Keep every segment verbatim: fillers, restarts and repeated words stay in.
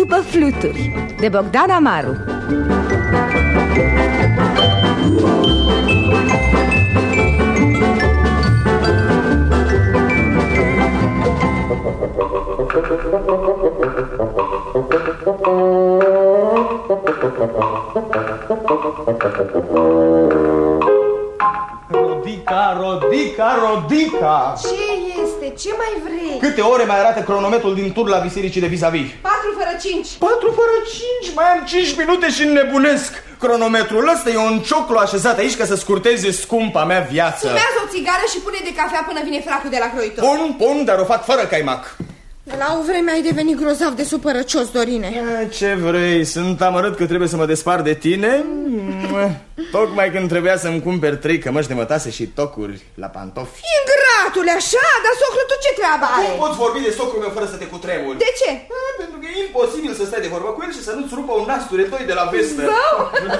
după fluturi, de Bogdan Amaru. Rodica, Rodica, Rodica! Ce este? Ce mai vrei? Câte ore mai arată cronometrul din tur la bisericii de vis-a-vis? Patru fără cinci. Patru fără cinci? Mai am cinci minute și înnebunesc. Cronometrul ăsta e un cioclu așezat aici ca să scurteze scumpa mea viață. Fumează o țigară și pune de cafea până vine fracul de la croitor. Pun, pun, dar o fac fără caimac. La o vreme ai devenit grozav de supărăcios, Dorine. Ce vrei? Sunt amărât că trebuie să mă despar de tine? Tocmai când trebuia să-mi cumperi trei cămăși de mătase și tocuri la pantofi. Ingratule, așa? Dar socru, tu ce treabă ai? Cum poți vorbi de socrul meu fără să te cutremuri? De ce? A, pentru că e imposibil să stai de vorbă cu el și să nu-ți rupă un nas turetoi de la vestă. Zău?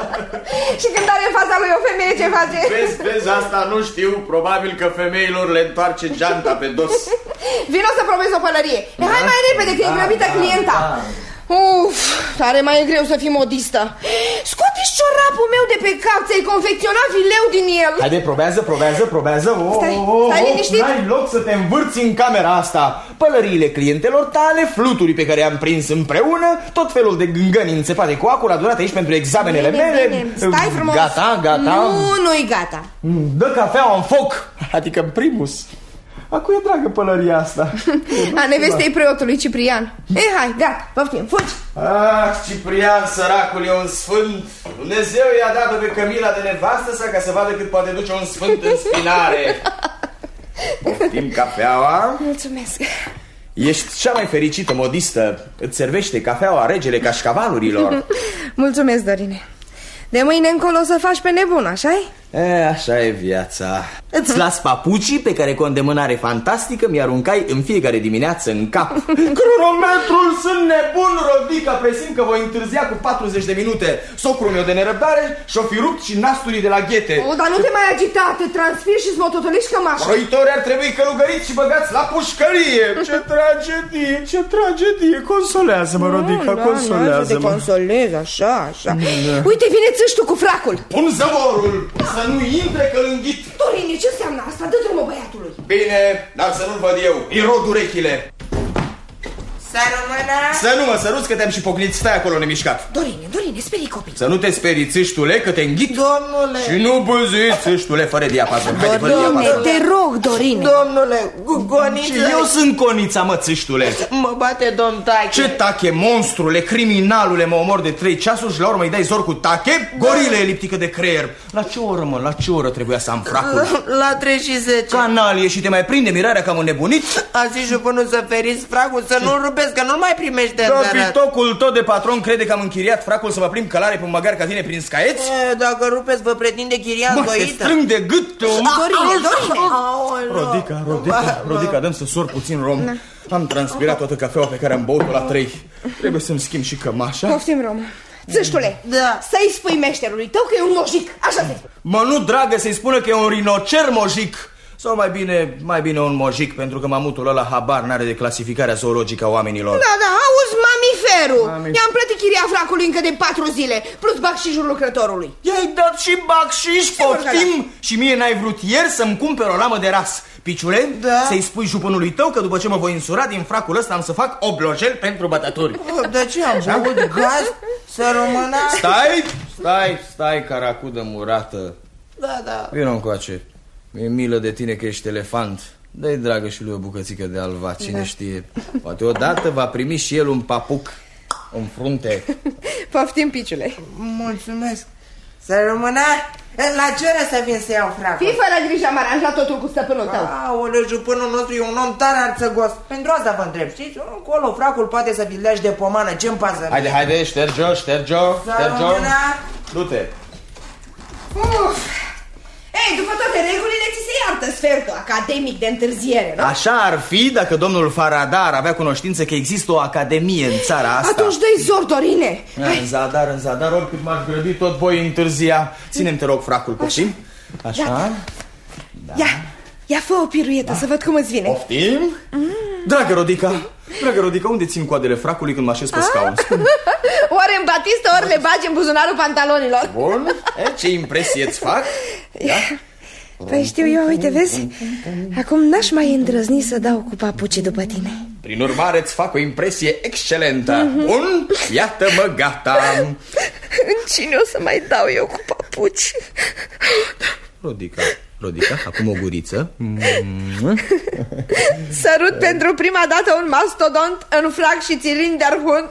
Și când are în fața lui o femeie, ce face? Vezi, vezi, asta nu știu. Probabil că femeilor le întoarce geanta pe dos. Vino să probezi o pălărie. Da? Hai mai repede, că da, e grăbită da, clienta. Da. Uf, tare mai e greu să fii modistă. Scoate-și ciorapul meu de pe cap, ți-ai confecționat fileu din el. Haide, probează, probează, probează. oh, Stai, oh, stai oh, liniștit. N-ai loc să te învârți în camera asta. Pălăriile clientelor tale, fluturii pe care i-am prins împreună, tot felul de gângăni înțepate cu acul adurat aici pentru examenele bine, mele. Bine. Stai frumos. Gata, gata. Nu, nu-i gata. Dă cafeaua în foc, adică în primus. A cui e dragă pălăria asta? A nevestei preotului Ciprian. E, hai, gata, poftim, fugi. Ah, Ciprian, săracul, e un sfânt. Dumnezeu i-a dat pe Camila de nevastă sa ca să vadă cât poate duce un sfânt în spinare. Poftim cafeaua. Mulțumesc. Ești cea mai fericită modistă. Îți servește cafeaua regele cașcavalurilor. Mulțumesc, Dorine. De mâine încolo o să faci pe nebun, așa-i? E, așa e viața. Îți las papucii pe care cu o îndemânare fantastică mi aruncai în fiecare dimineață în cap. Cronometrul, sunt nebun, Rodica, presimt că voi întârzia cu patruzeci de minute. Socrul meu de nerăbdare și-o fi rupt și nasturii de la ghete. O, dar nu te mai agita, te transpiri și-ți mototolești cămașa. Croitorii ar trebui călugăriți și băgați la pușcărie. Ce tragedie, ce tragedie. Consolează-mă, Rodica, da, consolează-mă. Te consolez, așa, așa. Da. Uite, vine țâștul cu fracul. Pun zăvorul, să nu intre că-l înghit. Dorine, ce înseamnă asta? Dă drumul băiatului. Bine, dar să nu-l văd eu. Îi rod urechile. Să rămână. Să nu mă săruți că te-am și pocnit. Stai acolo nemișcat. Dorine, Dorine, sperii copii. Să nu te sperii, țâștule, că te înghit. Domnule. Și nu bâzi, țâștule, fără diapazon. Haide, fără Dorine, diapazon. te rog, Dorine. Domnule, Gugoniță. Și eu sunt conița, mă, țâștule. Mă bate domn Tache. Ce tache, monstrule, criminalule, mă omor de trei ceasuri și la urmă îi dai zor cu tache? Gorile eliptică de creier. La ce oră, mă, la ce oră trebuia să am fracul? La trei și zece. Canalie, și te mai prinde mirarea că am înnebunit? Azi și până să feriți fracul, să nu-l rupeți, că nu-l mai primește. Capitocul tot de patron crede că am închiriat fracul să mă plimb călare pe un măgar ca tine prin scaieți? E, dacă rupeți, vă pretinde chiria îndoită. Mă, te strâng de gât. Dorine, Dorine. Rodica, Rodica, Rodica, dăm să sor puțin rom. Am transpirat toată cafeaua pe care am băut-o la trei. Trebuie să-mi schimb și cămașa. Poftim, Rom. Țâștule, da. Să-i spui meșterului tău că e un mojic. Așa se. Mă, nu, dragă, să-i spună că e un rinocer mojic. Sau mai bine, mai bine un mojic, pentru că mamutul ăla habar n-are de clasificarea zoologică a oamenilor. Da, da, auzi, mamiferul. Mami... I-am plătit chiria fracului încă de patru zile, plus bacșișul lucrătorului. I-ai dat și bacșiș, poftim? Și mie n-ai vrut ieri să-mi cumperi o lamă de ras. Piciule, da. Să-i spui jupânului tău că după ce mă voi însura din fracul ăsta am să fac oblojel pentru bătături. De ce am băut gaz? Să rămână? Stai, stai, stai, caracudă murată. Da, da. Vino încoace. Mi-e milă de tine că ești elefant. Dă-i dragă și lui o bucățică de alva, cine da. știe. Poate odată va primi și el un papuc în frunte. Poftim, piciule. Mulțumesc. Să rămână. La ce oră să vin să iau fracul? Fii fără grijă, am aranjat totul cu stăpânul tău. Aoleu, jupânul nostru e un om tare arțăgos. Pentru asta vă întreb, știți? Acolo fracul poate să vi leagi de pomană, ce-mi pasă? Haide, haide, șterge-o, șterge-o, șterge-o. Du-te. Uf. Ei, după toate regulile, ți se iartă sfertul academic de întârziere, nu? Așa ar fi dacă domnul Faraday ar avea cunoștință că există o academie în țara asta. Atunci dă-i zor, Dorine. În zadar, în zadar, oricât m-aș grăbi, tot voi întârzia. Ține-mi, te rog, fracul, poftim? Așa. Așa. Da. Ia, ia fă o piruetă, da. Să văd cum îți vine. Poftim? Mm. Dragă Rodica, Dragă Rodica, unde țin coadele fracului când mă așez pe scaun? Ori în batistă, ori le bagi în buzunarul pantalonilor. Bun, e, ce impresie îți fac? Da? Păi știu eu, uite, vezi? Acum n-aș mai îndrăzni să dau cu papucii după tine. Prin urmare îți fac o impresie excelentă. Mm-hmm. Bun, iată-mă gata. În cine o să mai dau eu cu papuci? Rodica, Rodica, acum o guriță. Mm-hmm. Sărut pentru prima dată un mastodont în frac și țilinder hun.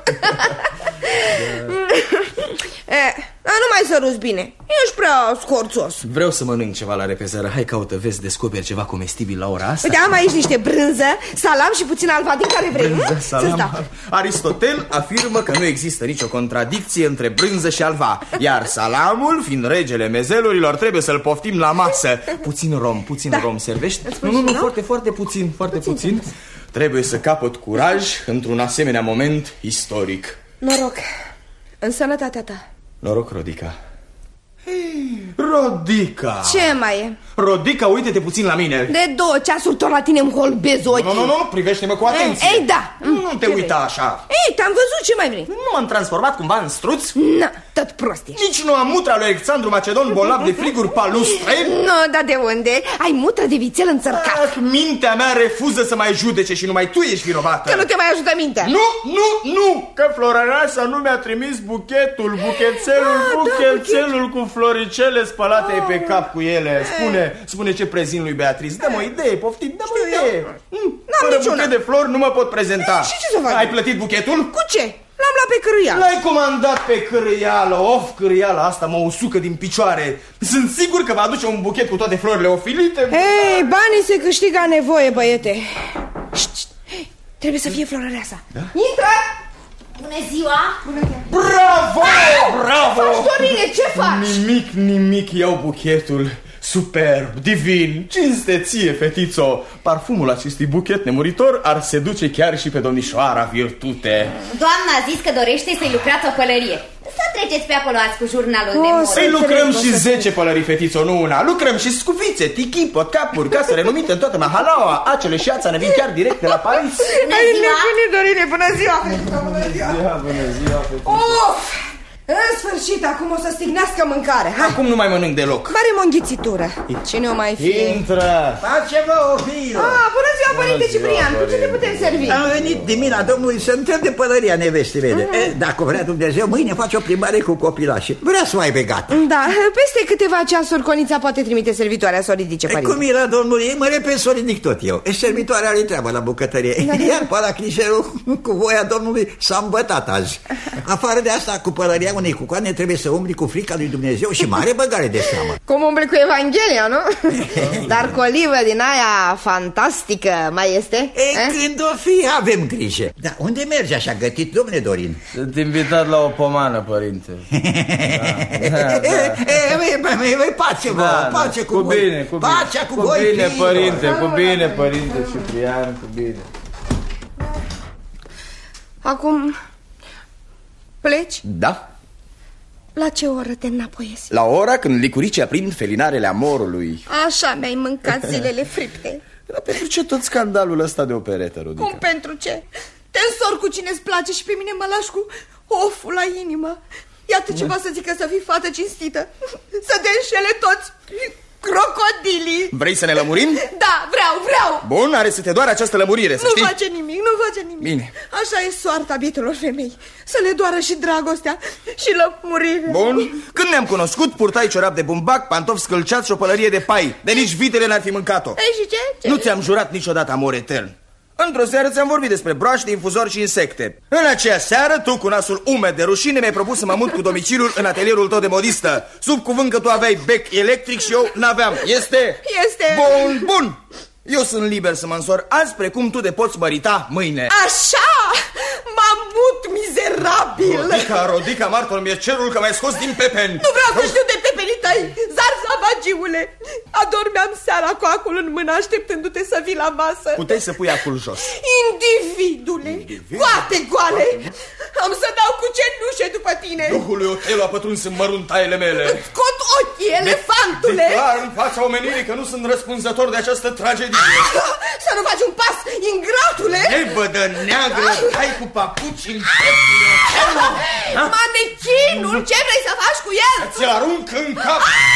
E, nu mai săruți bine. Ești prea scorțos. Vreau să mănânc ceva la repezără. Hai, caută, vezi, descoperi ceva comestibil la ora asta. Uite, am aici niște brânză, salam și puțin alba din care vrei. Brânză, salam. Aristotel afirmă că nu există nicio contradicție între brânză și alva. Iar salamul, fiind regele mezelurilor, trebuie să-l poftim la masă. Puțin rom, puțin da. rom servești? Nu, nu, nu, foarte, foarte puțin, foarte puțin, puțin. Trebuie să capăt curaj într-un asemenea moment istoric. Noroc, în sănătatea ta. Noroc, Rodica. Hey, Rodica! Ce mai e? Rodica, uite-te puțin la mine. De două ceasuri tot la tine îmi holbezi ochii. Nu, nu, nu, privește-mă cu atenție. Ei, da. Nu, nu te uita așa. Ei, te-am văzut, ce mai vrei? Nu m-am transformat cumva în struț? Nu, tot prost ești. Nici nu am mutra lui Alexandru Macedon bolnav de friguri palustre? Nu, dar de unde? Ai mutră de vițel înțărcat. Ah, mintea mea refuză să mai judece și numai tu ești vinovată. Că nu te mai ajută mintea. Nu, nu, nu, că Florăreasa nu mi-a trimis buchetul, buchețelul, ah, buchețelul da, cu floricele spălate ah. pe cap cu ele. Spune, spune ce prezint lui Beatrice. Dă-mă o idee, poftim, dă-mă o idee. Fără buchet de flori nu mă pot prezenta. E, și ce să fac? Ai plătit buchetul? Cu ce? L-am luat pe cârâială. L-ai comandat pe cârâială. Of, cârâiala asta mă usucă din picioare. Sunt sigur că va aduce un buchet cu toate florile ofilite. Hei, banii se câștigă a nevoie, băiete. Șt, trebuie să fie Florăreasa. Da? Intră! Bună ziua! Bună ziua! Bravo! Bravo! Ce faci, Dorine? Ce faci? Nimic, nimic, iau buchetul. Superb, divin, cinste ție, fetițo. Parfumul acestui buchet nemuritor ar seduce chiar și pe domnișoara Virtute. Doamna a zis că dorește să-i lucrați o pălărie. Să treceți pe acolo azi cu jurnalul de modă. Să-i lucrăm și zece pălării, fetițo, nu una. Lucrăm și scufițe, tichi, potcapuri, case renumite în toată Mahalaua. Acele și ața ne vin chiar direct de la Paris. Bună ziua! Bine, Dorine, bună ziua, fetiță, bună ziua! Bună ziua, fetiță! Uf! În sfârșit, acum o să stignească mâncare. Hai. Acum nu mai mănânc deloc. Barem o înghițitură. Cine o mai fie? Intră! Face-vă o fiilă! Ah, bună ziua, părinte Ciprian, cu ce te putem servi? Am venit din mina domnului să întreb de pălăria nevestei mele. Mm. E, dacă vrea Dumnezeu, mâine face o plimbare cu copilașii. Vrea să o aibă gata. Da, peste câteva ceasuri Conița poate trimite servitoarea să o ridice, părinte. E, cum era domnul ei, mă repet să o ridic tot eu. E, servitoarea are treabă la bucătărie. Da. Iar pe la clișerul, cu voia domnului, s-a îmbătat azi. Afară de asta, cu pălăria unei cucoane trebuie să umbli cu frica lui Dumnezeu și mare băgare de seamă. Cum umbli cu Evanghelia, nu? Dar cu olivă din aia fantastică mai este? E, eh? Când o fi, avem grijă. Dar unde mergi așa gătit, domne Dorin? Sunt invitat la o pomană, părinte. Pace, vă, pace cu voi. Bine, cu bine. Pacea cu cu voi. Bine, părinte, cu bine, părinte Ciprian, cu bine. Acum pleci? Da. La ce oră te înapoiezi? La ora când licuricii aprind felinarele amorului. Așa mi-ai mâncat zilele fripte. Dar pentru ce tot scandalul ăsta de operetă, Rodica? Cum pentru ce? Te însor cu cine-ți place și pe mine mă lași cu oful la inimă. Iată ceva să zică să fii fată cinstită. Să te înșele toți crocodilii. Vrei să ne lămurim? Da, vreau, vreau. Bun, are să te doare această lămurire, să nu știi? Nu face nimic, nu face nimic. Bine. Așa e soarta bietelor femei. Să le doară și dragostea și lămurirea. Bun, când ne-am cunoscut, purtai ciorap de bumbac, pantofi scălciați și o pălărie de pai. De nici vitele n-ar fi mâncat-o. Ei, și ce? ce? Nu ți-am jurat niciodată amor etern. Într-o seară ți-am vorbit despre broaște, infuzori și insecte. În aceea seară, tu, cu nasul umed de rușine, mi-ai propus să mă mut cu domiciliul în atelierul tău de modistă. Sub cuvânt că tu aveai bec electric și eu n-aveam. Este? Este. Bun, bun. Eu sunt liber să mă însor azi, precum tu te poți mărita mâine. Așa? M-am mut, mizerabil. Rodica, Rodica, martor mi-e cerul că m-ai scos din pepeni. Nu vreau să știu de pepenii tăi, zarzavagiule. Adormeam seara cu acul în mână, așteptându-te să vii la masă. Puteai să pui acul jos. Individule, Individ? Coate goale. Am să dau cu cenușe după tine. Duhul lui Otelo a pătruns în măruntaiele mele. Îți scot ochii, elefantule! Declar în fața omenirii că nu sunt răspunzător de această tragedie. Să nu faci un pas, ingratule! Ei, bădă neagră, hai cu papuci în piept. Manechinul, ce vrei să faci cu el? Ți-l arunc în cap.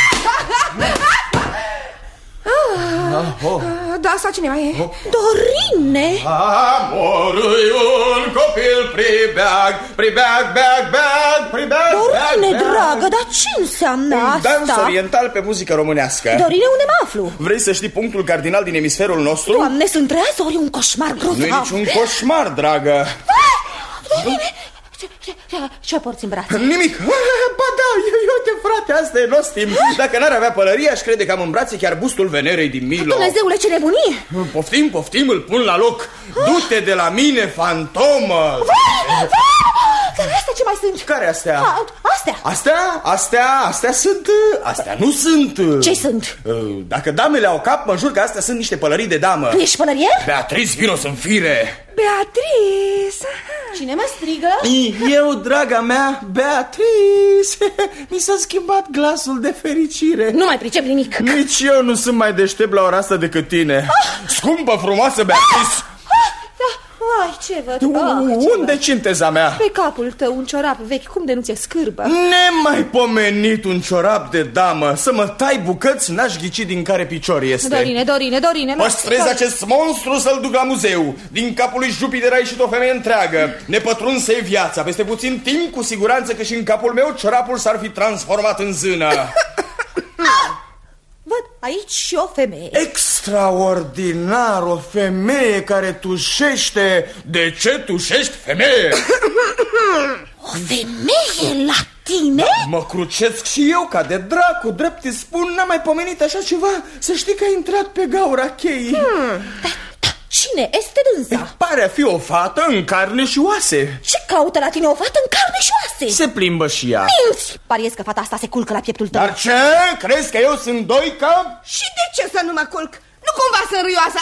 Ah, oh. Da, asta cineva e? Oh. Dorine! Amorul un copil pribeag, pribeag, beag, beag, pribeag, Dorine, beag, dragă, dar ce înseamnă un asta? dans oriental pe muzică românească. Dorine, unde mă aflu? Vrei să știi punctul cardinal din emisferul nostru? Doamne, sunt rează ori un coșmar grozav? Nu-i niciun coșmar, dragă. Dorine, ce, ce, ce porți în brațe? Nimic. Ba da, uite frate, asta e nostim. Dacă n-ar avea pălărie, aș crede că am în brațe chiar bustul Venerei din Milo. Dumnezeule, ce nebunie! Poftim, poftim, îl pun la loc. Du-te de la mine, fantomă. Dar astea ce mai sunt? Care astea? A, astea. Astea? Astea, astea sunt... Astea nu sunt... Ce sunt? Dacă damele au cap, mă jur că astea sunt niște pălării de damă. Tu ești pălărier? Beatrice, vino să-mi fire. Beatrice! Cine mă strigă? Eu, draga mea, Beatrice. Mi s-a schimbat glasul de fericire. Nu mai pricep nimic. Nici eu nu sunt mai deștept la ora asta decât tine. ah! Scumpă, frumoasă Beatrice. Ai, ce văd? Ah, Unde ce cinteza mea? Pe capul tău un ciorap vechi, cum de nu ți-e scârbă? Nemaipomenit un ciorap de damă. Să mă tai bucăți, n-aș ghici din care picior este. Dorine, Dorine, Dorine. Păstrez acest monstru să-l duc la muzeu. Din capul lui Jupiter a ieșit o femeie întreagă. Nepătrunsă e viața. Peste puțin timp, cu siguranță că și în capul meu ciorapul s-ar fi transformat în zână. Văd aici și o femeie. Extraordinar, o femeie care tușește. De ce tușești, femeie? O femeie la tine? Da, mă crucesc și eu ca de dracu. Drept îți spun, n-am mai pomenit așa ceva. Să știi că ai intrat pe gaura cheii. hmm. da, da, Cine este dânsa? Pare a fi o fată în carne și oase. Ce caută la tine o fată în carne și oase? Se plimbă și ea. Minți! Pariez că fata asta se culcă la pieptul tău. Dar ce? Crezi că eu sunt doică? Și de ce să nu mă culc? Nu cumva sunt râioasă?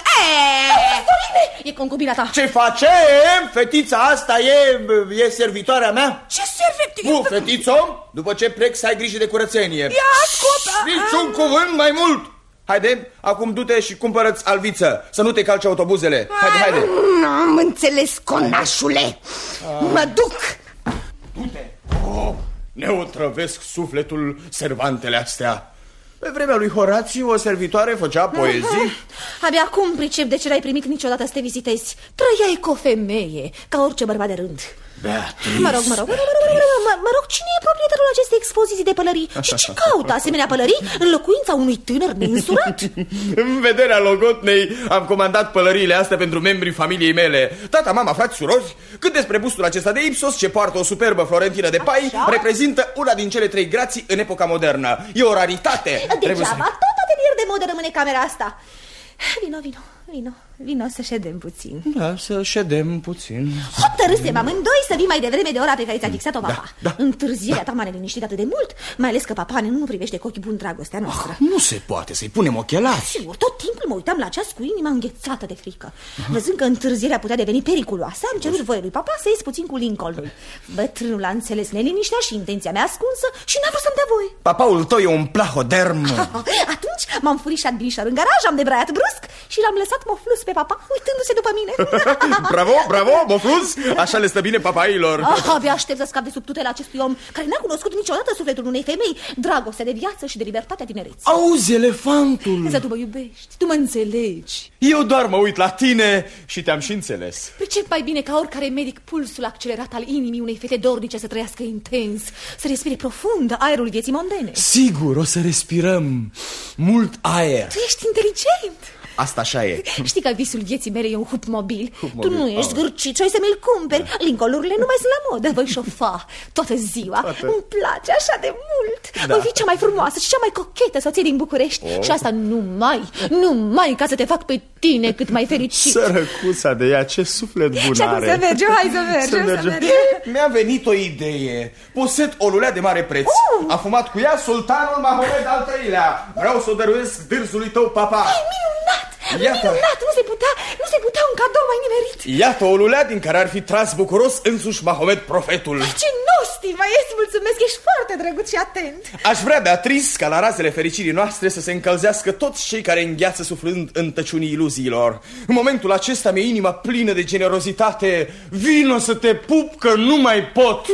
Dorine! E concubina ta. Ce face? Fetița asta e, e servitoarea mea? Ce servitor? Nu, fetițo, după ce plec să ai grijă de curățenie. Ia ascultă! Niciun cuvânt mai mult. Haide, acum du-te și cumpără-ți alviță. Să nu te calci autobuzele. Haide, haide. N-am înțeles, conașule. Mă duc. Du-te. Oh, ne otrăvesc sufletul servantele astea. Pe vremea lui Horațiu, o servitoare făcea poezii. Abia acum pricep de ce l-ai primit niciodată să te vizitezi. Trăiai cu o femeie, ca orice bărbat de rând. Beatrice. Mă rog, mă rog, mă rog, mă rog, mă, mă rog, cine e proprietarul acestei expoziții de pălării? Și ce caută asemenea pălării în locuința unui tânăr neînsurat? În vederea logotnei am comandat pălăriile astea pentru membrii familiei mele. Tata, mama, frați, surori. Cât despre bustul acesta de Ipsos, ce poartă o superbă florentină de pai, așa? Reprezintă una din cele trei grații în epoca modernă. E o raritate. Degeaba, să... tot atelier de modă rămâne camera asta. Vino, vino, vino, vino să ședem puțin. Da, să ședem puțin. Hotărâsem amândoi să vii mai devreme de ora pe care ți-a fixat-o papa. Da, da. Întârzierea ta m-a neliniștit atât de mult, mai ales că papa nu privește cu ochi buni dragostea noastră. Oh, nu se poate să-i punem ochelari. Sigur, tot timpul mă uitam la ceas cu inima înghețată de frică. Văzând că întârzierea putea deveni periculoasă, am cerut voie lui papa să ies puțin cu Lincoln. Bătrânul a înțeles neliniștea și intenția mea ascunsă și n-a vrut să-mi dea voie. Papaul tău e un plahoderm. Atunci m-am furișat binișor în garaj, am debraiat brusc și l-am lăsat moflus pe papa, uitându-se după mine. Bravo, bravo, moflus. Așa le stă bine papailor. Ah, abia aștept să scap de sub tutela acestui om care n-a cunoscut niciodată sufletul unei femei, dragostea de viață și de libertatea tinereții. Auzi, elefantul. Însă tu mă iubești, tu mă înțelegi. Eu doar mă uit la tine și te-am și înțeles. Pricep mai bine ca oricare medic pulsul accelerat al inimii unei fete dornice să trăiască intens, să respire profund aerul vieții mondene. Sigur, o să respirăm mult aer. Tu ești inteligent. Asta așa e. Știi că visul vieții mele e un hup mobil. Hup Tu mobil. nu ești zgârcit și ai să mi-l cumperi. Lincolnurile nu mai sunt la modă. Voi șofa toată ziua. Toată. Îmi place așa de mult. Da. Voi fi cea mai frumoasă și cea mai cochetă soție din București. oh. Și asta numai, numai ca să te fac pe tine cât mai fericit. Sărăcuța de ea, ce suflet bun Și acum are. să mergem, hai să mergem, să mergem. mergem. Mi-a venit o idee. Posed o lulea de mare preț. Uh. A fumat cu ea sultanul Mahomed al treilea. Vreau să o dăruiesc dârzului tău, papa. Minunat! Iată. Minunat! Nu se putea, nu se putea un cadou mai nimerit. Iată o lulea din care ar fi tras bucuros însuși Mahomet profetul. Ce nostim, îți mulțumesc, ești foarte drăguț și atent. Aș vrea, Beatrice, ca la razele fericirii noastre să se încălzească toți cei care îngheață suflând în tăciunii iluziilor. În momentul acesta mi-e inima plină de generozitate. Vino să te pup că nu mai pot.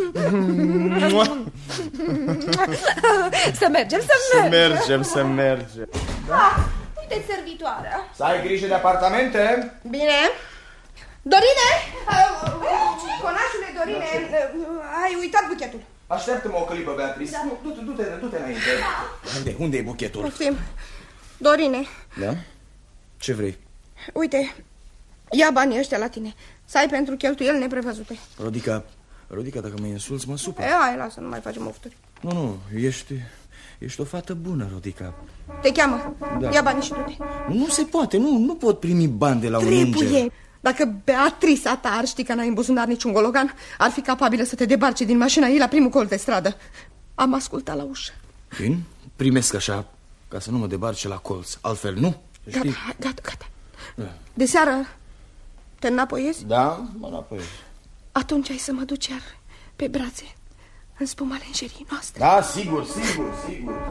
Să mergem, să Să mergem. mergem, să mergem. Ah, uite servitoarea. Să ai grijă de apartamente. Bine. Dorine! Conașule Dorine, ai uitat buchetul. Așteaptă-mă o clipă, Beatrice. Da. Du-te, du-te, du-te înainte. Unde, unde e buchetul? Poftim. Dorine. Da? Ce vrei? Uite, ia banii ăștia la tine. Să ai pentru cheltuieli neprevăzute. Rodica, Rodica, dacă mă insulți, mă supăr. E, hai, lasă, nu mai facem ofturi. Nu, nu, ești, ești o fată bună, Rodica. Te cheamă. Da. Ia banii și du-te. Nu se poate, nu, nu pot primi bani de la un înger. Trebuie. Dacă Beatrice a ta ar ști că n-ai în buzunar niciun gologan, ar fi capabilă să te debarce din mașina ei la primul colț de stradă. Am ascultat la ușă. Bine, primesc așa, ca să nu mă debarce la colț. Altfel, nu? Gata, gata, gata. Da. De seară te înapoiezi? Da, mă înapoiez. Atunci ai să mă duci iar pe brațe în spuma lenjerii noastre. Da, sigur, sigur, sigur.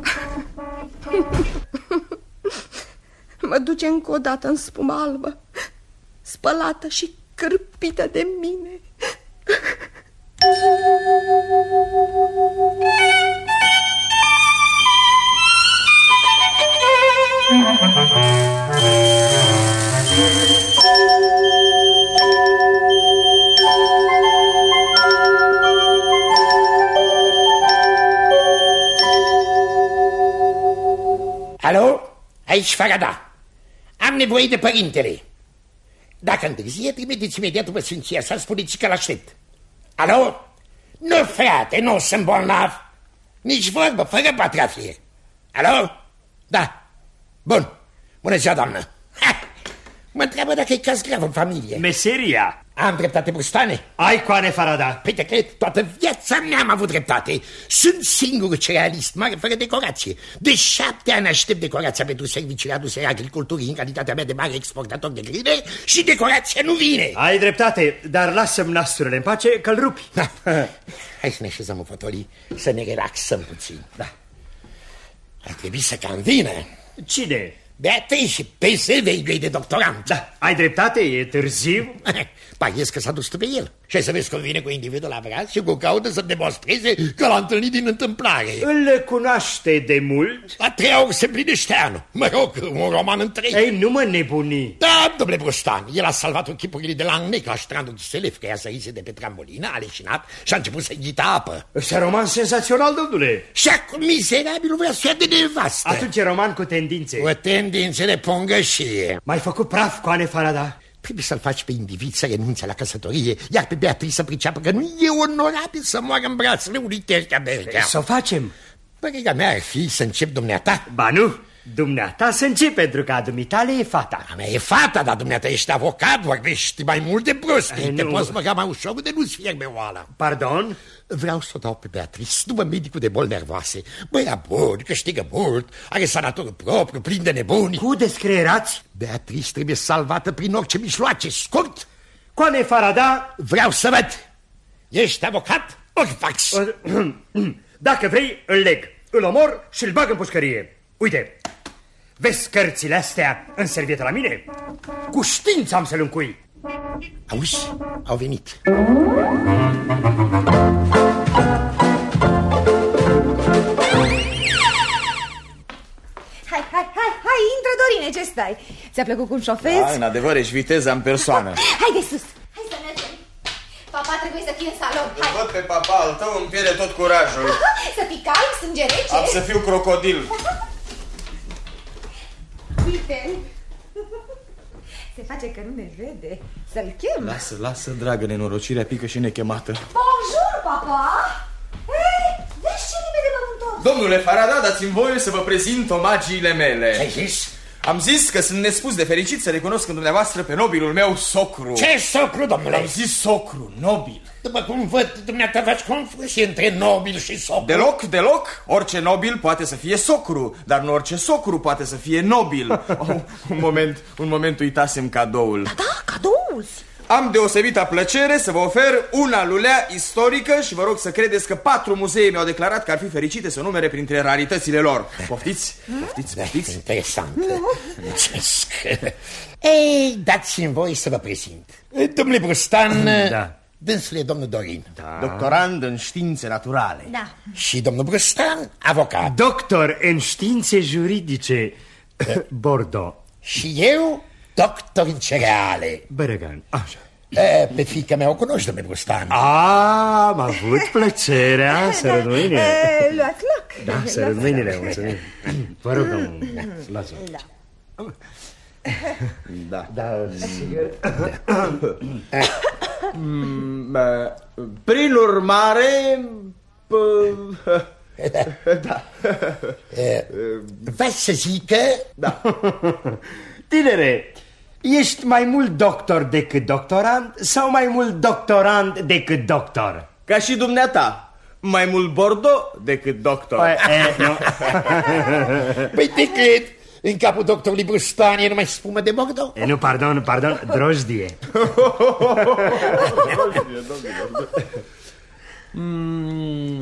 Mă duce încă o dată în spuma albă, spălată și cârpită de mine. Alo? Aici Farada. Am nevoie de părintele. Dacă întârzie, trimiteți imediat pe sfinția sa, spuneți că l-aștept. Alo? Nu, frate, nu sunt bolnav. Nici vorbă, fără patrafie. Alo? Da. Bun. Bună ziua, doamnă. Ha! Mă întreabă dacă e caz grav în familie. Meseria. Am dreptate, Brustane? Ai coane, Farada. Păi te cred, toată viața mea am avut dreptate. Sunt singur cerealist mare fără decorație. De șapte ani aștept decorația pentru serviciile aduse agriculturii în calitatea mea de mare exportator de grâne și decorația nu vine. Ai dreptate, dar lasă-mi nasturile în pace că-l rupi. Da. Hai să ne așezăm în fotolii, să ne relaxăm puțin. Da. Ar trebui să cam vină. Cine? Beatrice și P S V de doctorant. Da, ai dreptate, e târziu. Pariez că s-a dus pe el. Și să vezi că vine cu individul la braț și cu caută să demonstreze că l-a întâlnit din întâmplare. Îl cunoaște de mult? La trei ori se împlinește anul. Mă rog, un roman întreg. Ei, nu mă nebuni. Da, domnule Brustan, el a salvat chipurile de la Annec la strandul de Selef, că ea sărise de pe trambolină, a leșinat și a început să ghita apă. Ăsta roman senzațional, domnule. Și acum miserabilul vrea să ia de nevastă. Atunci e roman cu tendințe. Cu tendințe de pongășie. M-ai făcut praf, coane, Farada. Trebuie să-l faci pe individ să renunțe la căsătorie, iar pe Beatrice să priceapă că nu e onorabil să moară în brațele unui terca-berca. Să o facem. Părerea mea ar fi să încep dumneata. Ba nu, dumneata să încep, pentru că a dumitale e fata. A mea e fata, dar dumneata ești avocat, vorbești mai mult de prostii. Te poți băga mai ușor de nu-ți fierbe oala. Pardon? Vreau să o dau pe Beatrice, după medicul de boli nervoase. Băia bun, câștigă mult, are sanatorul propriu, plin de nebuni. Cu descreierați? Beatrice trebuie salvată prin orice mijloace, scurt. Coane, Farada? Vreau să văd. Ești avocat? Ori fax. Dacă vrei, îl leg, îl omor și îl bag în pușcărie. Uite, vezi cărțile astea în servietă la mine? Cu știință am să-l încui. Auzi, au venit. Hai, hai, hai, hai, intră, Dorine, ce stai? Ți-a plăcut cum șofezi? Da, în adevăr, ești viteza în persoană. Hai de sus. Hai să mergem. Papa trebuie să fie în salon. Îl văd pe papa al tău, îmi pierde tot curajul. Să fii calm, sânge rece. Am să fiu crocodil. Uite. Se face că nu ne vede. Să-l chem. Lasă, lasă, dragă, nenorocirea pică și nechemată. Bonjour, papa. Hei, vezi ce repede m-am întors. Domnule Farada, dați-mi voie să vă prezint omagiile mele. Ce-ai zis? Am zis că sunt nespus de fericit să recunosc în dumneavoastră pe nobilul meu socru. Ce socru, domnule? Am zis socru, nobil. După cum văd, dumneata faci confuzie între nobil și socru. Deloc, deloc. Orice nobil poate să fie socru, dar nu orice socru poate să fie nobil. Oh, un moment, un moment uitasem cadoul. Da, da, cadoul. Am deosebită plăcere să vă ofer una lulea istorică și vă rog să credeți că patru muzee mi-au declarat că ar fi fericite să o numere printre raritățile lor. Poftiți? Poftiți, poftiți? Interesant. Ei, dați-mi voi să vă prezint. Domnule Brustan, da. Dânsul e domnul Dorin, da. Doctorand în științe naturale. Da. Și domnul Brustan, avocat. Doctor în științe juridice, Bordeaux. Și eu, doctor în cereale. Bărăgan, așa. Pe fiica mea o cunoști, domnule Brustan. A, am avut plăcerea să răd mâine. Luați loc. Da, să răd mâinile, mulțumim. Vă rog, domnul, lasă-o. Da. Da, sigur. Prin urmare... Da. Vreau să zic că... Da. Tinere, ești mai mult doctor decât doctorand sau mai mult doctorand decât doctor? Ca și dumneata. Mai mult Bordeaux decât doctor. Păi, e, nu. Păi te cred. În capul doctorului Brustan e numai spumă de Bordeaux. E, nu, pardon, pardon, drojdie. mm,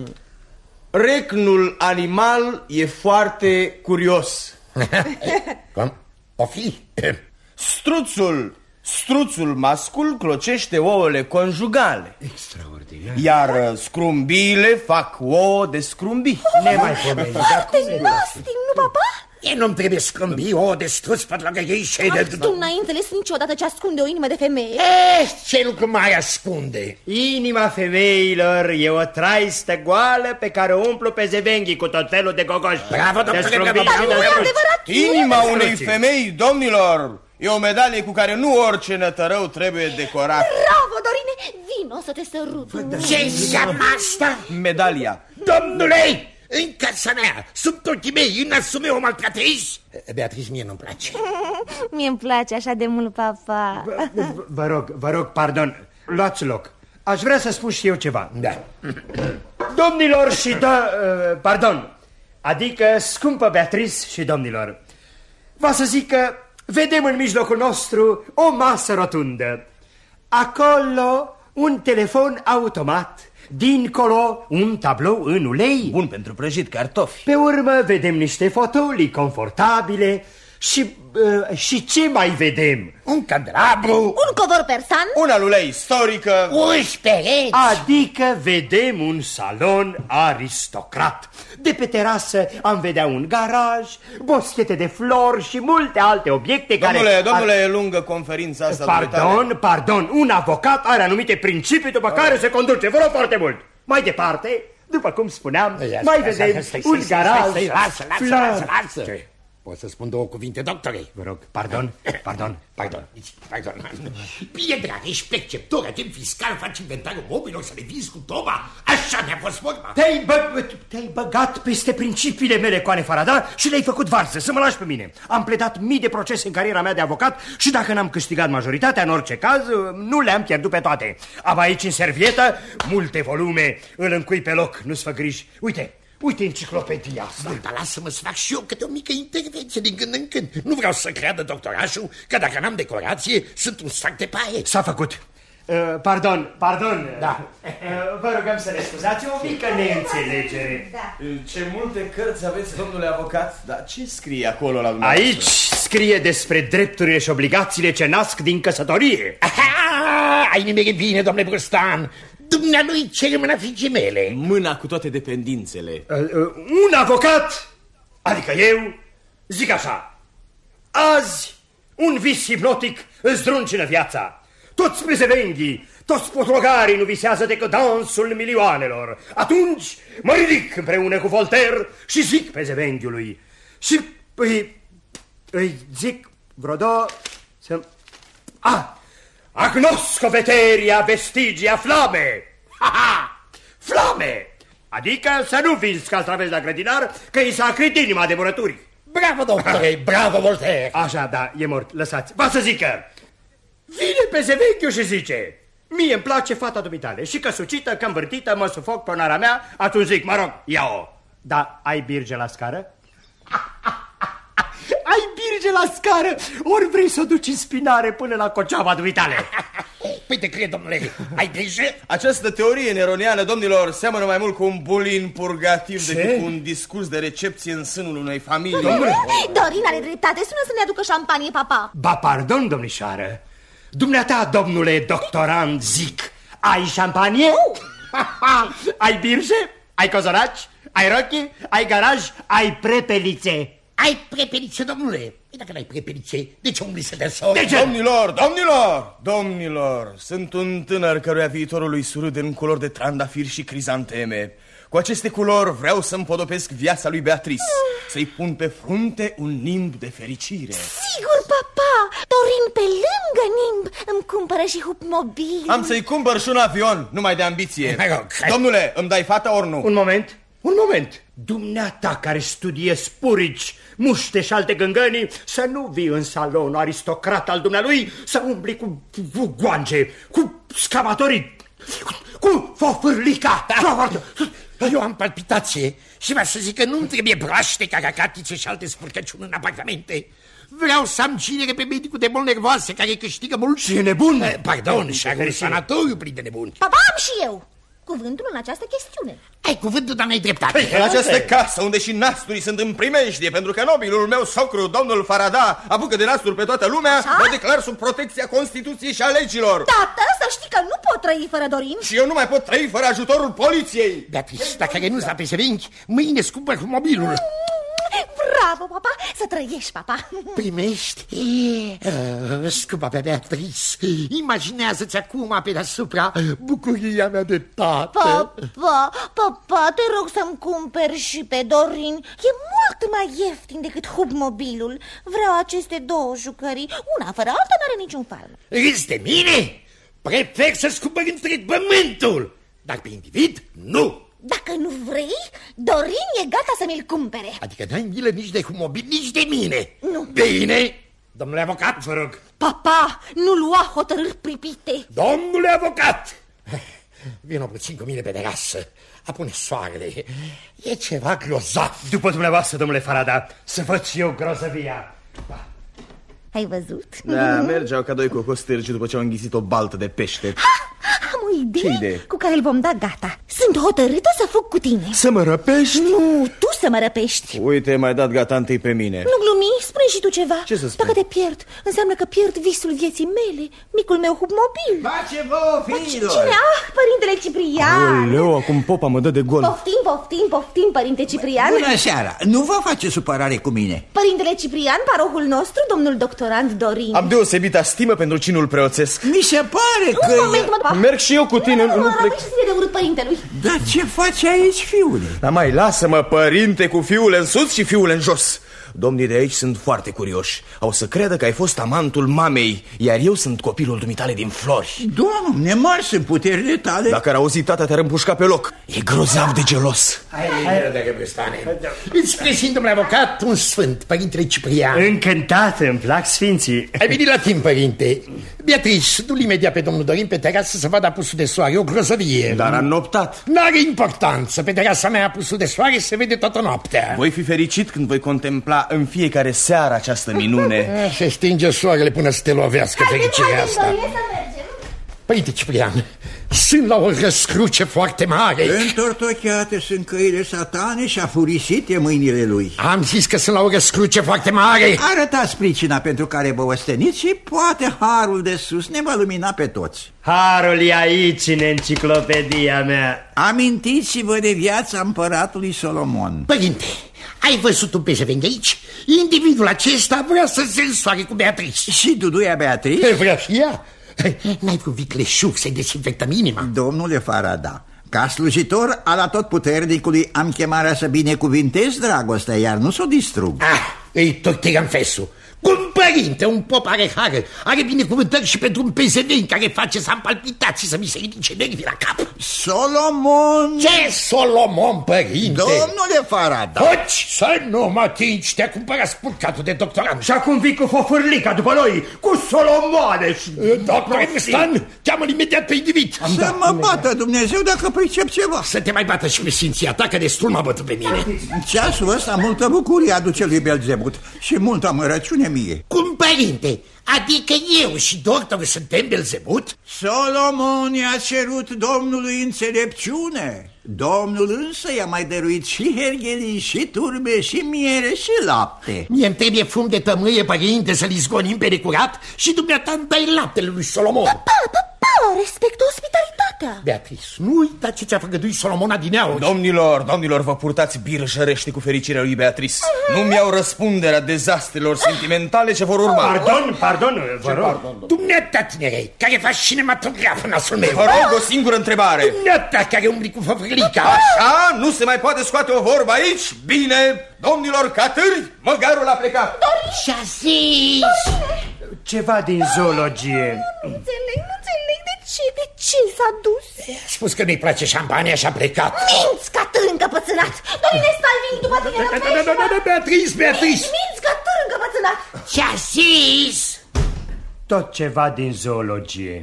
Recnul animal e foarte curios. Cum? O fi? Struțul, struțul mascul clocește ouăle conjugale. Extraordinar. Iar scrumbiile fac ouă de scrumbii. Nemaipomenit. Foarte nasty, nu, papa? E nu-mi trebuie scrâmbii ouă de struț pe lângă ei și de... Tu n-ai înțeles niciodată ce ascunde o inimă de femeie? Eh, ce lucru mai ascunde? Inima femeilor e o traistă goală pe care o umplu pe zevenghii cu tot felul de gogoși. Bravo, doctore, bravo, Dar nu e adevărat. Inima unei femei, domnilor, e o medalie cu care nu orice nătărău trebuie decorat. Bravo, Dorine, vino să te sărut. Ce înseamnă asta? Medalia. Domnule! În casa mea, sub ochii mei, în nasul meu o maltratezi? Beatrice, mie nu-mi place. Mie-mi place așa de mult, papa. Vă rog, vă rog, pardon, luați loc. Aș vrea să spun și eu ceva. Da. Domnilor și do... Uh, pardon, adică scumpă Beatrice și domnilor, va să zic că vedem în mijlocul nostru o masă rotundă. Acolo un telefon automat. Dincolo, un tablou în ulei. Bun pentru prăjit cartofi. Pe urmă vedem niște fotolii confortabile. Și, uh, și ce mai vedem? Un candelabru. Un covor persan. Una lulea istorică. Uși pereți. Adică vedem un salon aristocrat. De pe terasă am vedea un garaj, boschete de flori și multe alte obiecte. Domnule, care... domnule, e lungă conferința asta. Pardon, pardon, un avocat are anumite principii după care se conduce. Vă rog foarte mult. Mai departe, după cum spuneam, mai vedem un garaj. Lasă, lasă, lasă. Pot să spun două cuvinte, doctore? Vă rog, pardon, pardon, pardon, pardon. Bine, dragă, ești perceptor, agent fiscal, faci inventarul mobilor să le vinzi cu toma. Așa mi-a fost vorba. Te-ai bă, te băgat peste principiile mele, Coane Farada, și le-ai făcut varză, să mă lași pe mine. Am pledat mii de procese în cariera mea de avocat și dacă n-am câștigat majoritatea, în orice caz, nu le-am pierdut pe toate. Am aici în servietă multe volume, îl încui pe loc, nu-ți fă griji. Uite, uite enciclopedia asta. Dar lasă-mă să fac și eu câte o mică intervenție din când în când. Nu vreau să creadă doctorașul că dacă n-am decorație, sunt un sac de paie. S-a făcut. Uh, pardon, pardon. Da. Uh, vă rugăm să ne scuzați, o mică neînțelegere. Da. Ce multe cărți aveți, domnule avocat. Dar ce scrie acolo la dumneavoastră? Aici scrie despre drepturile și obligațiile ce nasc din căsătorie. Aha, ai nimerit bine, domnule Brustan. Dumnealui cere mâna fiicii mele. Mâna cu toate dependințele. uh, uh, Un avocat, adică eu, zic așa: azi un vis hipnotic îți zdruncină viața. Toți prezevenghii, toți potrogarii nu visează decât dansul milioanelor. Atunci mă ridic împreună cu Voltaire și zic prezevenghiului și îi, îi zic vreo două să... Ah! Agnosco veteria vestigia flame! Ha-ha! Flame! Adică să nu vinzi castraveți la grădinar, că i s-a acrit inima de murături. Bravo, doctore, bravo, Voltaire. Așa, da, e mort, lăsați. Va să zică, vine pe Zeveghiu și zice, mie îmi place fata dumitale și că sucită, că învârtită, mă sufoc pe onara mea, atunci zic, mă rog, ia-o. Da, ai birge la scară? Ai birge la scară, ori vrei să o duci în spinare până la coceava dumitale? Păi te cred, domnule, ai birge? Această teorie neroniană, domnilor, seamănă mai mult cu un bulin purgativ decât cu un discurs de recepție în sânul unei familii. Domnule? Dorin are dreptate, sună să ne aducă șampanie, papa. Ba, pardon, domnișoară, dumneata, domnule doctorand, zic, ai șampanie? Ai birge? Ai cozonaci? Ai rochi? Ai garaj? Ai prepelițe? Ai prepelițe, domnule? Păi dacă n-ai prepelițe, de ce umbli să te sori? De ce? Domnilor, domnilor, domnilor, sunt un tânăr căruia viitorul lui surâde în culori de trandafiri și crizanteme. Cu aceste culori vreau să împodopesc viața lui Beatrice, să-i pun pe frunte un nimb de fericire. Sigur, papa, Dorin pe lângă nimb îmi cumpără și hupmobil. Am să-i cumpăr și un avion, numai de ambiție. Domnule, îmi dai fata ori nu? Un moment, un moment. Dumneata care studiezi purici, muște și alte gângănii, să nu vii în salonul aristocrat al dumnealui, să umbli cu guange, cu scavatorii, cu fofârlica. Eu am palpitație și vreau să zic că nu-mi trebuie broaște, cacacatice și alte spurcăciuni în apartamente. Vreau să am cinere pe medicul de boli nervoase care câștigă mult. Și e nebun? Eh, pardon, și are un sanatoriu plin de nebuni. Papa, am și eu cuvântul în această chestiune. Ai cuvântul, dar n-ai dreptate. În această casă unde și nasturii sunt în primejdie, pentru că nobilul meu socru, domnul Farada, apucă de nasturi pe toată lumea, Așa? mă declar sub protecția Constituției și a legilor. Tată, să știi că nu pot trăi fără Dorin. Și eu nu mai pot trăi fără ajutorul poliției. Beatrice, dacă renunți la pesevenchi, mâine scumpăr cu mobilul. Bravo, papa, să trăiești, papa. Primești? Uh, scupa pe Beatrice, imaginează-ți acum pe deasupra bucuria mea de tată. Papa, papa, te rog să-mi cumperi și pe Dorin. E mult mai ieftin decât hupmobilul. Vreau aceste două jucării. Una fără alta n-are niciun farmec. Râzi de mine? Prefer să-ți cumpăr întreg pământul, dar pe individ, nu. Dacă nu vrei, Dorin e gata să mi-l cumpere. Adică n-ai milă nici de mobil, nici de mine. Nu. Bine, domnule avocat, vă rog. Papa, nu lua hotărâri pripite. Domnule avocat, vino puțin cu mine pe terasă. Apune soarele. E ceva grozav. După dumneavoastră, domnule Farada, să văd și eu grozăvia. Da. Ai văzut? Da, mergeau ca doi cocostârci după ce au înghițit o baltă de pește. Ha, am o idee, Ce idee? cu care îl vom da gata. Sunt hotărâtă să fug cu tine. Să mă răpești? Nu, tu să mă răpești. Uite, mai dat gata întâi pe mine. Nu glumi, spune și tu ceva. Ce să spun? Dacă te pierd, înseamnă că pierd visul vieții mele, micul meu hupmobil. Face vouă, fiilor! Cine? Ah, părintele Ciprian. Leu, acum popa mă dă de gol. Poftim, poftim, poftim, părinte Ciprian. Bună seara! Nu vă face supărare cu mine. Părintele Ciprian, parohul nostru, domnul doctorand Dorin. Am deosebită stimă pentru cinul preoțesc. Mi se pare că... Un moment, mă, mă, Merg și eu cu tine, nu, nu, nu nu plec. plec. De urât părintelui. Dar ce faci aici, fiule? Dar mai lasă-mă, părinte, cu fiul în sus și fiul în jos. Domnii de aici sunt foarte curioși. Au să creadă că ai fost amantul mamei, iar eu sunt copilul dumitale din Flori. Doamne, mari sunt puterile tale. Dacă ar auzi tata, te-ar împușca pe loc. E grozav de gelos. Hai, hai, de răbăstane. Îți prezint, domnule avocat, un sfânt, părintele Ciprian. Încântat, îmi plac sfinții. Ai venit la timp, părinte. Beatrice, du-l imediat pe domnul Dorin pe terasă să vadă apusul de soare, o grozăvie. Dar am noptat. N-are importanță, pe terasa mea apusul de soare se vede toată noaptea. Voi fi fericit când voi contempla în fiecare seară această minune. Se stinge soarele până să te lovească fericirea asta. Dorin, să mergem. Părinte Ciprian, sunt la o răscruce foarte mare. Întortocheate sunt căile satane și afurisite mâinile lui. Am zis că sunt la o răscruce foarte mare. Arătați pricina pentru care vă osteniți și poate harul de sus ne va lumina pe toți. Harul e aici, în enciclopedia mea. Amintiți-vă de viața împăratului Solomon. Părinte, ai văzut un peșevenghe aici? Individul acesta vrea să se însoare cu Beatrice. Și Duduia Beatrice? Vrea și ea? N-ai vrut vicleșug să-i desinfectăm inima? Domnule Farada, ca slujitor al atotputernicului am chemarea să binecuvintez dragostea, iar nu să o distrug. Ah, Îi tortira în fesul. Cum părinte, un pop are hară, are binecuvântări și pentru un pezeven care face să am palpitații, să mi se ridice nervii la cap. Solomon! Ce Solomon, părinte? Domnule Farada! Hoci, să nu mă atingi, te-a cumpărat spurcatul de doctorant. Și acum vii cu fofârlica după noi, cu Solomoane și... Doctor Stan, cheamă-l imediat pe individ. Să mă bată Dumnezeu dacă pricep ceva. Să te mai bată și pe sfinția ta, că destul m-a bătut pe mine. Ceasul ăsta multă bucurie aduce lui Belzebut și multă amărăciune mie. Cum, părinte? Adică eu și doctorul suntem Belzebut? Solomon i-a cerut Domnului înțelepciune. Domnul însă i-a mai dăruit și herghelii, și turbe, și miere, și lapte. Mie-mi trebuie fum de tămâie, părinte, să-l izgonim pe necurat și dumneata îmi dai laptele lui Solomon. Papa, papa, respectă ospitalitatea. Beatrice, nu uita ce ți-a făgăduit Solomon adineauri. Domnilor, domnilor, vă purtați birjărește cu fericirea lui Beatrice. Nu mi-au răspunderea dezastrelor sentimentale ce vor urma. Pardon, pardon, vă rog. Pardon, Dumneata, tinere, care faci cinematograf în nasul meu. Vă rog o singură întrebare. Dumneata, care umbli cu făfârlica. Așa? Nu se mai poate scoate o vorbă aici? Bine, domnilor catâri, măgarul a plecat. Și-a zis. Ceva din zoologie. Nu înțeleg, nu înțeleg de ce, de ce s-a dus? A spus că nu-i place șampania și a plecat. Minți ca târg încăpățânat. Dorine, stai, vin după tine la Da, da, da, da, Beatrice, Beatrice. Minți ca târg încăpățânat. Ce-a zis? Tot ceva din zoologie.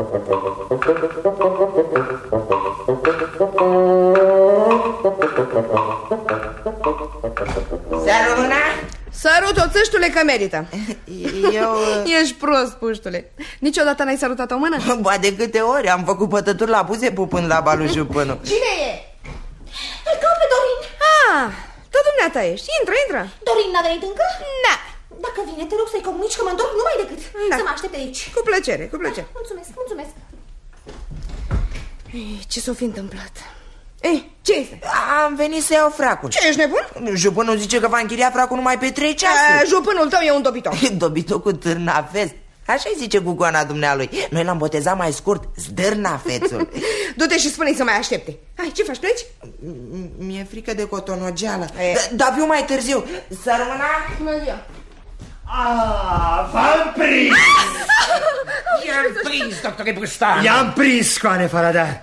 Sărămâna? Sărut-o, țâștule, că merită. Eu... Ești prost, puștule. Niciodată n-ai sărutat o mână? Ba, de câte ori am făcut pătături la buze pupând la balul jupânul. Cine e? Îl caut pe Dorin. Ah, tot dumneata ești. Intră, intră. Dorin n-a venit încă? Da. Dacă vine, te rog să-i comunici că mă întorc numai decât. Da. Să mă aștepte aici. Cu plăcere, cu plăcere. Mulțumesc, mulțumesc. Ei, ce s-o fi întâmplat? Ei, ce este? Am venit să iau fracul. Ce, ești nebun? Jupânul zice că va închiria fracul numai pe trei ceasuri. A, jupânul tău e un dobitoc. Dobitoc cu târnafeț. Așa-i zice gugoana dumnealui. Noi l-am botezat mai scurt, Zdârnafețul. Du-te și spune-i să mai aștepte. Hai, ce faci, pleci? Mi-e frică de cotonogeală. Dar viu mai târziu. Să rămână? Bună ziua. Ah, v-am prins! I-am prins, doctore Brustan. I-am prins, scoane Farada.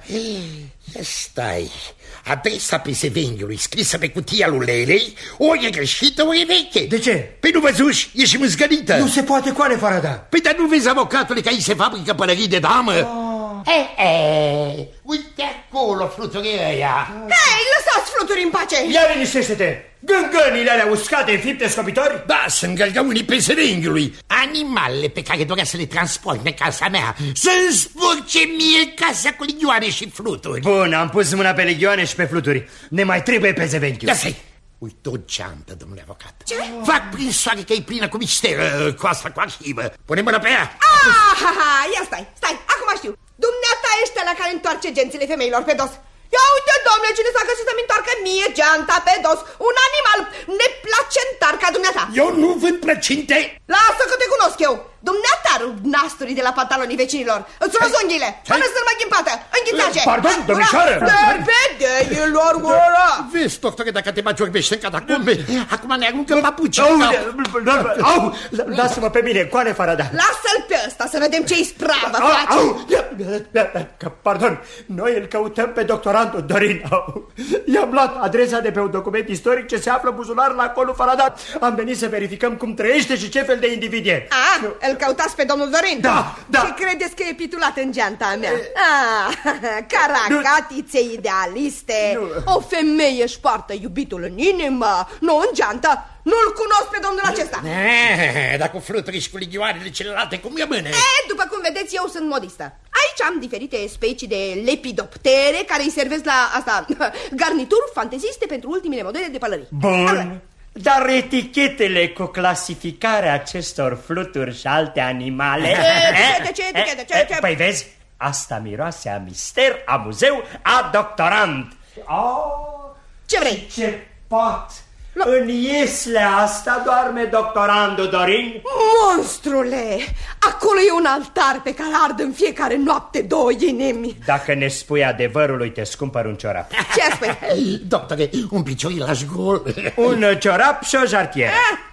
Stai, adresa pesevenghiului scrisă pe cutia lui Lelei ori e greșită, ori e veche. De ce? Păi nu văzuși, e și mâzgănită. Nu se poate, coane Farada. Păi dar nu vezi, avocatule, că aici se fabrică pălării de damă? Oh. E, e, uite acolo fluturii ăia. Hei, lăsați fluturi în pace. Ia liniștește-te. Gângănile alea uscate, înfipte scopitori? Da, sunt gărgăunii pesevenghiului. Animalele pe care dorea să le transport în casa mea să-mi spurce mie casa cu ligioane și fluturi. Bun, am pus mâna pe ligioane și pe fluturi. Ne mai trebuie pesevenghiul. Da, stai. Uite o geantă, domnule avocat. Ce? Fac prin soare că e plină cu mister, cu asta, cu arhivă. Pune mână pe ea. Ah, ha, ha, ia stai, stai, acum știu. Dumneata ești la care întoarce gențile femeilor pe dos. Ia uite, domnule, cine s-a găsit să-mi întoarcă mie geanta pe dos. Un animal neplacentar ca dumneata. Eu nu vând plăcinte. Lasă că te cunosc eu. Dumneata rup nasturii de la pantalonii vecinilor. Îți roz unghiile, până să-l mai ghimpată. Înghițace. Pardon, domnișoară. Derbedeilor gura. Vezi, doctore, dacă te mai ciorbește în catacombe, acum ne aruncă papuci. Au, lasă-mă pe mine, coane Farada. Lasă-l pe ăsta să vedem ce-i spravă face. Pardon, noi îl căutăm pe doctorantul Dorin. I-am luat adresa de pe un document istoric ce se află în buzunar la colul Farada. Am venit să verificăm cum trăiește și ce fel de individ e. Ah, îl căutați pe domnul Dorin? Da, da. Și credeți că e pitulat în geanta mea? Ah, caracatițe idealiste. Nu. O femeie își poartă iubitul în inimă, nu în geantă. Nu-l cunosc pe domnul acesta. E, dar cu fluturi și cu ligioarele celelalte, cum e mâne? E, după cum vedeți, eu sunt modistă. Aici am diferite specii de lepidoptere care îi servesc la asta garnituri fanteziste pentru ultimele modele de pălării. Bun. Alea. Dar etichetele cu clasificarea acestor fluturi și alte animale... E, de ce, de ce, de ce, de ce? Păi vezi, asta miroase a mister, a muzeu, a doctorant. Oh, ce vrei? Ce pot! În ieslea asta doarme doctorandul Dorin? Monstrule! Acolo e un altar pe care ard în fiecare noapte două inimi. Dacă ne spui adevărul, îi te scumpăr un ciorap. Ce spui? Doctore, un piciorilaș gol. Un ciorap și o jartieră. Ah,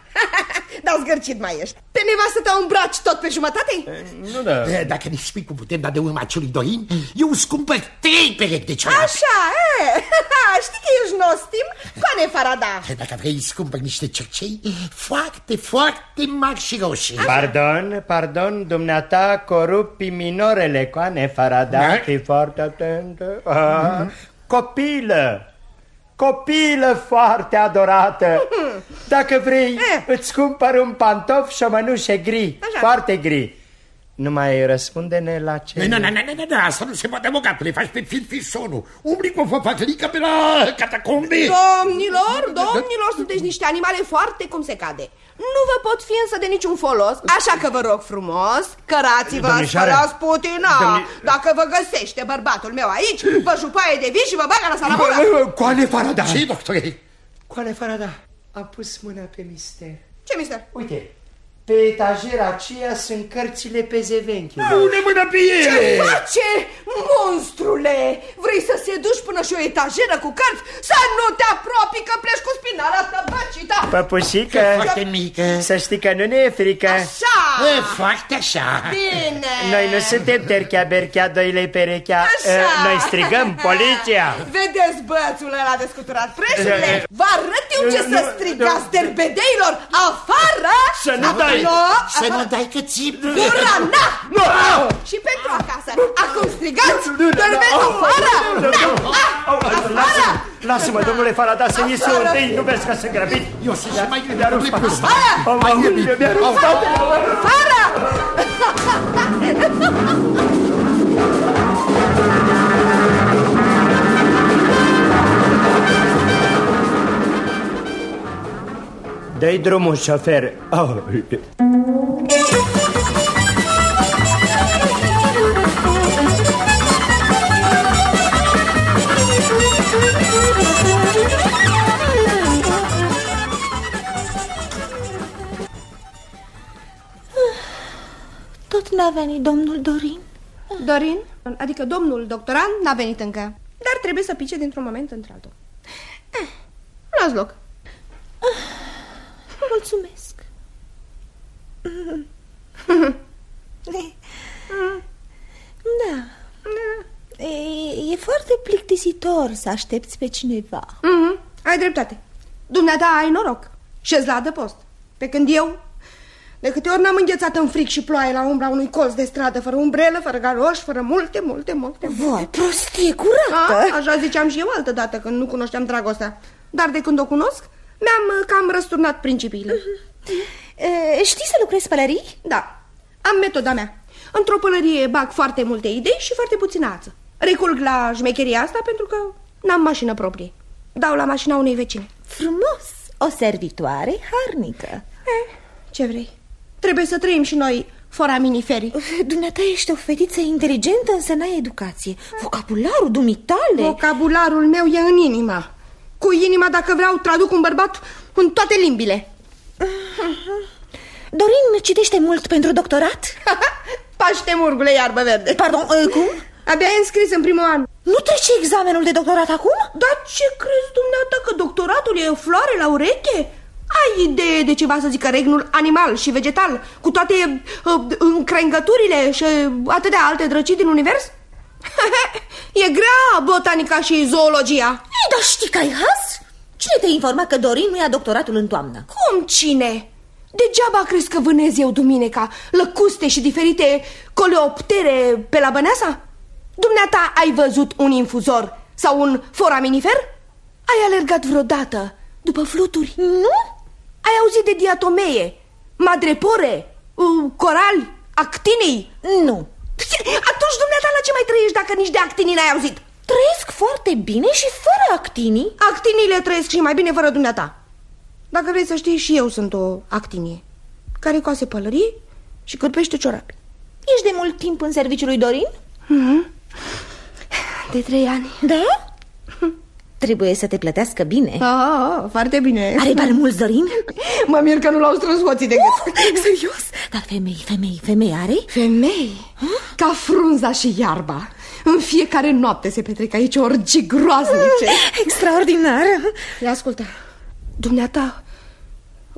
Dar zgârcit mai ești. Pe nevastă te-o îmbraci tot pe jumătate? Nu da. Dacă ne spui cum putem da de urma acelui Dorin, eu îți cumpăr trei perechi de ciorapi. Așa, e. Știi că ești nostim? Coane Farada. Dacă vrei îți cumpăr niște cercei foarte, foarte mari și roșii. Pardon, pardon, dumneata corupi minorele, Coane Farada, fii foarte atentă. Ah, copilă. Copilă foarte adorată, dacă vrei, eh. îți cumpăr un pantof și o mănușă gri, așa. Foarte gri. Nu mai răspunde-ne la ce... Nu, nu, nu, nu, nu, asta nu se poate, băgatule, faci pe filfisonul. Umbli cu o făfăcălică pe la catacombe. Domnilor, domnilor, sunteți niște animale foarte cum se cade. Nu vă pot fi însă de niciun folos, așa că vă rog frumos, cărați-vă, spălați putina. Domni... Dacă vă găsește bărbatul meu aici, vă jupaie de vin și vă bagă la salamură. Coane Farada. Ce, doctore? Coane Farada a pus mâna pe mister. Ce mister? Uite, pe etajera aceea sunt cărțile pe zevenchile. Pune mâna pe ele! Ce face, monstrule? Vrei să se duci până și o etajeră cu cărți? Să nu te apropii că pleci cu spinarea asta băcită! Păpușică, foarte mică. Să știi că nu ne e frică. Așa! E, foarte așa. Bine! Noi nu suntem terchea, berchea, doile perechea. Așa. Noi strigăm poliția. Vedeți bățul ăla de scuturat preșurile? Vă arăt eu ce să strigați derbedeilor afară! Să nu dai! Să nu dai că țip. Gura, na! Și pentru acasă. Acum strigați, dărbeți afară! Afară! Lasă-mă, domnule Farada, să ies eu întâi. Nu vezi că sunt grăbit? Eu sunt și mai grăbit. Afară! Mi-a rupt spatele. Afară! Dă-i drumul, șofer. Oh. Tot n-a venit domnul Dorin? Dorin, adică domnul doctorand, n-a venit încă. Dar trebuie să pice dintr-un moment într-altul. Eh, luați loc. Mulțumesc. Da. E, e foarte plictisitor să aștepți pe cineva. Mm-hmm. Ai dreptate. Dumneata ai noroc și-ți la adăpost. Pe când eu, de câte ori n-am înghețat în fric și ploaie la umbra unui colț de stradă, fără umbrelă, fără galoși, fără multe, multe, multe... Voi, prostie curată! A, așa ziceam și eu altădată când nu cunoșteam dragostea. Dar de când o cunosc, mi-am cam răsturnat principiile. uh-huh. Știi să lucrezi pălării? Da, am metoda mea. Într-o pălărie bag foarte multe idei și foarte puțină ață. Recurg la șmecheria asta pentru că n-am mașină proprie. Dau la mașina unei vecine. Frumos, o servitoare harnică. eh, Ce vrei? Trebuie să trăim și noi foraminiferii. Dumneata ești o fetiță inteligentă, însă n-ai educație. Vocabularul dumitale. Vocabularul meu e în inima. Cu inima, dacă vreau, traduc un bărbat în toate limbile. Dorin citește mult pentru doctorat? Paște murgule, iarbă verde. Pardon, cum? Abia e înscris în primul an. Nu trece examenul de doctorat acum? Dar ce crezi dumneata, că doctoratul e o floare la ureche? Ai idee de ceva, să zică, regnul animal și vegetal, cu toate uh, încrengăturile și atâtea alte drăcii din univers? E grea botanica și zoologia. Ei, dar știi că ai haz? Cine te-a informat că Dorin nu ia doctoratul în toamnă? Cum cine? Degeaba crezi că vânez eu duminica lăcuste și diferite coleoptere pe la Băneasa? Dumneata ai văzut un infuzor sau un foraminifer? Ai alergat vreodată după fluturi? Nu? Ai auzit de diatomee, madrepore, corali, actinii? Nu. Atunci dumneata la ce mai trăiești dacă nici de actinii n-ai auzit? Trăiesc foarte bine și fără actinii. Actiniile trăiesc și mai bine fără dumneata. Dacă vrei să știi, și eu sunt o actinie care coase pălării și cârpește ciorapi. Ești de mult timp în serviciul lui Dorin? Mm-hmm. De trei ani. Da? Trebuie să te plătească bine. Ah, foarte bine. Are bani mulți, Dorin? Mă mir că nu l-au strâns hoții de gât. Serios? Dar femei, femei, femei are? Femei? Ca frunza și iarba. În fiecare noapte se petrec aici orgii groaznice. Extraordinar. Ia ascultă, dumneata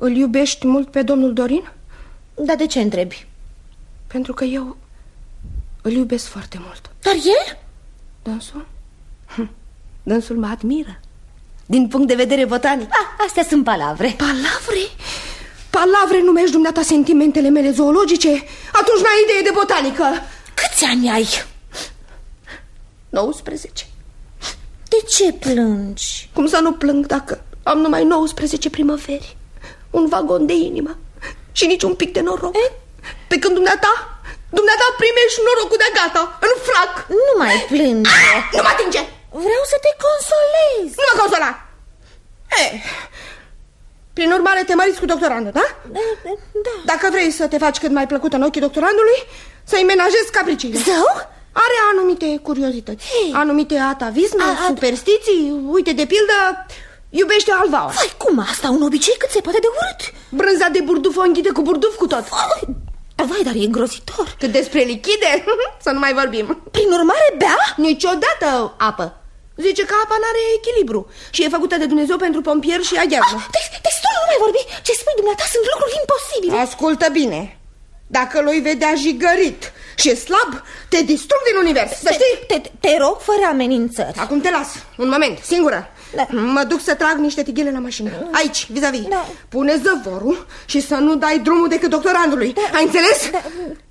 îl iubești mult pe domnul Dorin? Dar de ce întrebi? Pentru că eu îl iubesc foarte mult. Dar el? Dânsul? Dânsul mă admiră din punct de vedere botanic. Ah, astea sunt palavre. Palavre? Palavre numești dumneata sentimentele mele zoologice? Atunci n-ai idee de botanică. Câți ani ai? nouăsprezece. De ce plângi? Cum să nu plâng dacă am numai nouăsprezece primăveri, un vagon de inimă și nici un pic de noroc? E? Pe când dumneata, dumneata primești norocul de gata, în frac. Nu mai plânge. Ah, nu mă atinge. Vreau să te consolez. Nu mă consola. Eh, prin urmare te măriți cu doctorandul, da? Da, da. Dacă vrei să te faci cât mai plăcută în ochii doctorandului, să-i menajezi capriciile. Zău? Are anumite curiozități, hey. anumite atavisme, A, superstiții. Uite, de pildă, iubește albaua. Vai, cum asta? Un obicei cât se poate de urât. Brânza de burduf o înghide cu burduf cu tot. Vai, vai, dar e îngrozitor. Cât despre lichide, să nu mai vorbim. Prin urmare, bea? Niciodată apă. Zice că apa n-are echilibru și e făcută de Dumnezeu pentru pompier și aghiazmă. Ah, destul, nu mai vorbi. Ce spui dumneata sunt lucruri imposibile. Ascultă bine. Dacă l-oi vedea jigărit și e slab, te distrug din univers, să știi? Te, te, te rog, fără amenințări. Acum te las, un moment, singură. Da. Mă duc să trag niște tighele la mașină. Aici, vis-a-vis. Da. Pune zăvorul și să nu dai drumul decât doctorandului. Da. Ai înțeles? Da.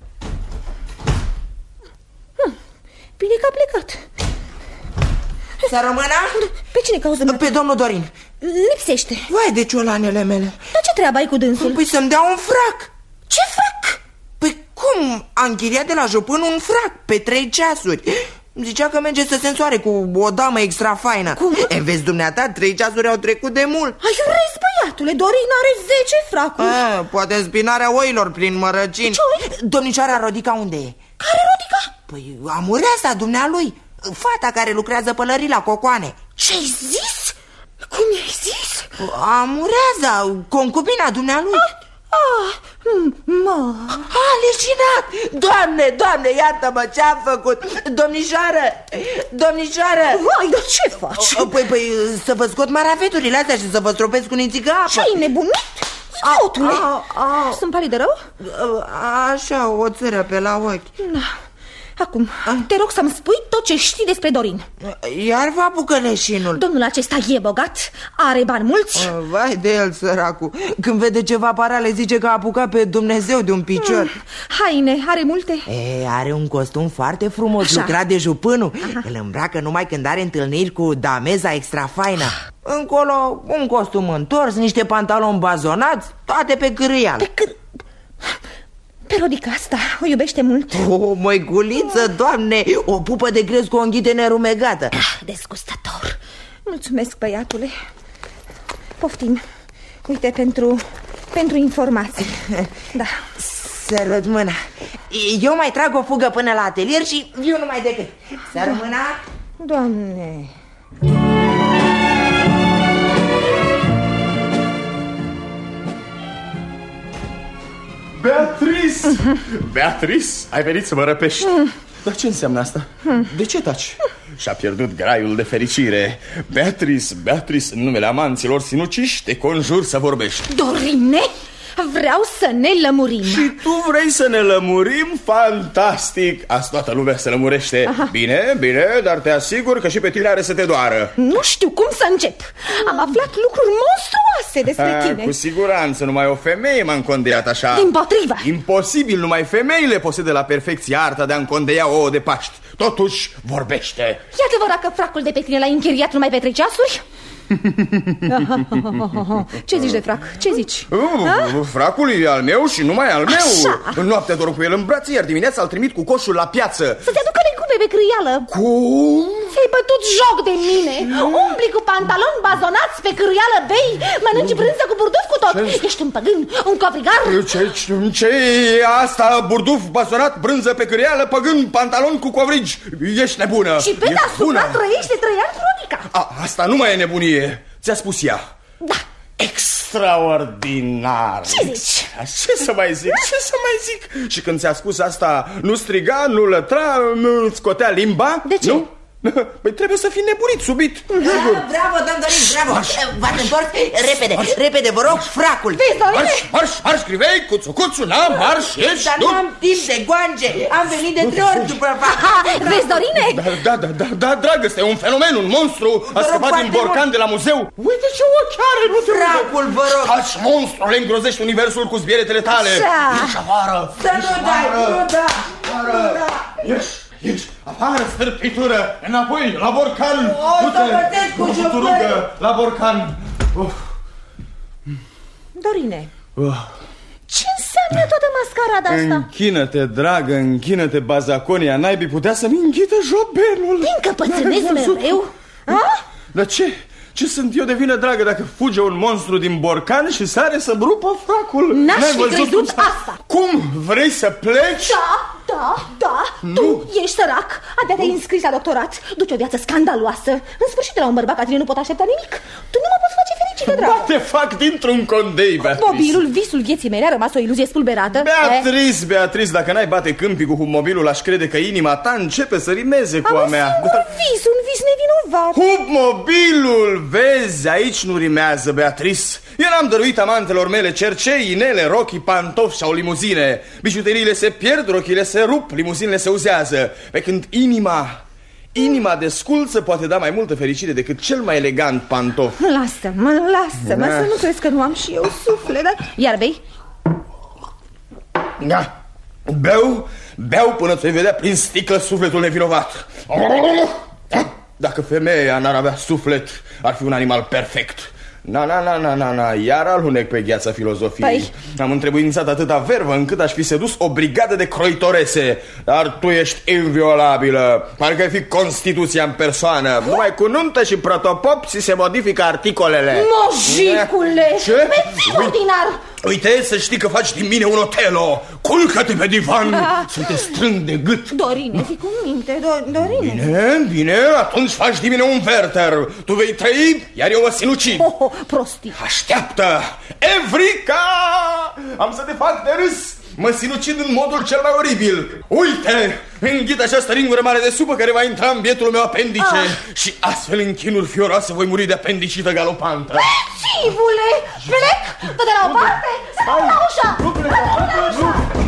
Hm. Bine că a plecat. Să rămână? Pe cine cauză? Pe domnul Dorin. Lipsește. Vai de ciolanele mele. Dar ce treabă ai cu dânsul? Păi să-mi dea un frac. Ce frac? Păi cum? A închiriat de la jupân un frac pe trei ceasuri. Zicea că merge să se însoare cu o damă extra faină. Cum? E, vezi dumneata, trei ceasuri au trecut de mult. Ai râs, băiatule, Dorin are zece fracuri. A, poate în spinarea oilor prin mărăcini. Ce oi? Domnișoara Rodica unde e? Care Rodica? Păi amureasa dumnealui, fata care lucrează pălării la cocoane. Ce-ai zis? Cum i-ai zis? Amureasa, concubina dumnealui. Ah, ah, mă. A, leșinat! Doamne, doamne, iartă-mă, ce-am făcut? Domnișoară, domnișoară. Vai, dar ce faci? Păi, păi, să vă scot marafeturile astea și să vă stropesc cu nițică apă. Ce-ai nebunit? Idiotule! Sunt palid de rău? Așa, o țără pe la ochi. Da. Acum, te rog să-mi spui tot ce știi despre Dorin. Iar vă apucă leșinul. Domnul acesta e bogat, are bani mulți. Vai de el, săracul. Când vede ceva parale zice că a apucat pe Dumnezeu de un picior. mm. Haine, are multe? E, are un costum foarte frumos, așa, lucrat de jupânul. Aha. Îl îmbracă numai când are întâlniri cu dameza extra faină. Încolo, un costum întors, niște pantaloni bazonați, toate pe cârâială. Pe câr... Pe Rodica asta o iubește mult. O măiculiță, doamne, o pupă de grez cu o înghite nerumegată. Ah, desgustător. Mulțumesc, băiatule. Poftim. Uite, pentru, pentru informații. Da. Sărut mâna. Eu mai trag o fugă până la atelier și viu numai decât. Sărut mâna. Doamne. Beatrice! Beatrice, ai venit să mă răpești. Dar ce înseamnă asta? De ce taci? Și-a pierdut graiul de fericire. Beatrice, Beatrice, în numele amanților sinuciși, te conjur să vorbești. Dorine, vreau să ne lămurim. Și tu vrei să ne lămurim? Fantastic! Azi toată lumea se lămurește. Aha. Bine, bine, dar te asigur că și pe tine are să te doară. Nu știu cum să încep. Am aflat lucruri monstruoase despre A, tine. Cu siguranță, numai o femeie m-a încondeat așa. Dimpotrivă. Imposibil, numai femeile posedă la perfecție arta de a încondeia ouă de Paști. Totuși vorbește. E adevărat că fracul de pe tine l-ai închiriat numai pe trei ceasuri? Ce zici de frac? Ce zici? Uh, fracul e al meu și numai al meu. Așa. În noaptea dorm cu el în brațe, iar dimineața îl trimit cu coșul la piață. Să-ți aducă legume pe crâială. Cum? Ți-ai bătut joc de mine. Umbli cu pantaloni bazonați pe crâială, bei, mănânci brânză cu burduf cu tot. Ce? Ești un păgân, un covrigar. Ce, ce, ce e asta? Burduf bazonat, brânză pe crâială, păgân, pantaloni cu covrigi. Ești nebună. Și pe deasupra trăiește trei ani cu Rodica. A, asta nu mai e nebunie. Ți-a spus ea. Da. Extraordinar. Ce zici? Ce să mai zic, ce să mai zic? Și când ți-a spus asta, nu striga, nu lătra, nu scotea limba? De ce? Nu? Păi trebuie să fii nebunit subit. Bravo, domn Dorin, bravo. V-ați întors? Repede, repede, vă rog, fracul. Marș, marș, marș, Grivei, cuțu, cuțu, na, marș, ieși. Dar nu am timp de goange. Am venit de trei ori după față. Vezi, Dorine? Da, da, da, da, dragă, este un fenomen, un monstru. A scăpat din borcan de la muzeu. Uite ce ochi are, nu te fracul, vă rog. Taci, monstru, le îngrozești universul cu zbieretele tale. Ieși afară. Să nu dai, nu da. Ieși, ieși, afară, stârpitură. Înapoi, la borcan. O să vătesc cu jucări. La borcan. Dorine, ce înseamnă toată mascarada asta? Închină-te, dragă, închină-te, bazaconia naibii, putea să-mi înghită jobelul. Te încăpățânezi mereu? Dar ce? Ce sunt eu de vină, dragă, dacă fuge un monstru din borcan și sare să-mi rupă fracul? N-aș fi crezut asta. Cum? Vrei să pleci? Da, da, da, nu. Tu ești sărac. Abia te-ai înscris la doctorat. Duci o viață scandaloasă. În sfârșit, de la un bărbat ca tine nu pot aștepta nimic. Tu nu mă poți face fericită, dragă. Ba, te fac dintr-un condei, Beatrice. Mobilul, visul vieții mele, a rămas o iluzie spulberată. Beatrice, Beatrice, dacă n-ai bate câmpii cu mobilul, aș crede că inima ta începe să rimeze cu a mea. Am un vis, un vis nevinovat. Hubmobilul, vezi, aici nu rimează, Beatrice. Eu n-am dăruit amantelor mele cercei, inele, rochii, pantofi sau limuzine. Bijuteriile se pierd, rochile se rup, limuzinele se uzează. Pe când inima, inima de sculță poate da mai multă fericire decât cel mai elegant pantof. Lasă-mă, lasă-mă, să nu crezi că nu am și eu suflet, da? Iar bei? Da, beau, beau până ți-ai vedea prin sticlă sufletul nevinovat. Dacă femeia n-ar avea suflet, ar fi un animal perfect. Na, na, na, na, na, na, iar alunec pe gheața filozofiei. Păi... Am întrebuințat atâta vervă încât aș fi sedus o brigadă de croitorese. Dar tu ești inviolabilă. Parcă ai fi Constituția în persoană. Numai cu nuntă și protopop ți se modifică articolele. Mojicule! Ce? Mețin ordinar! Uite, să știi că faci din mine un Otelo. Culcă-te pe divan, să te strâng de gât. Dorine, fii cu minte, do Dorine. Bine, bine, atunci faci din mine un Werther. Tu vei trăi, iar eu o sinucid. Oh, oh, prostii. Așteaptă, Evrica! Am să te fac de râs. Mă sinucid în modul cel mai oribil. Uite, înghit această ringură mare de supă care va intra în bietul meu apendice. ah. Și astfel în chinuri fioroase voi muri de apendicită galopantă. Civule, plec, dă de la o parte, să dă la ușa. Nu plec, nu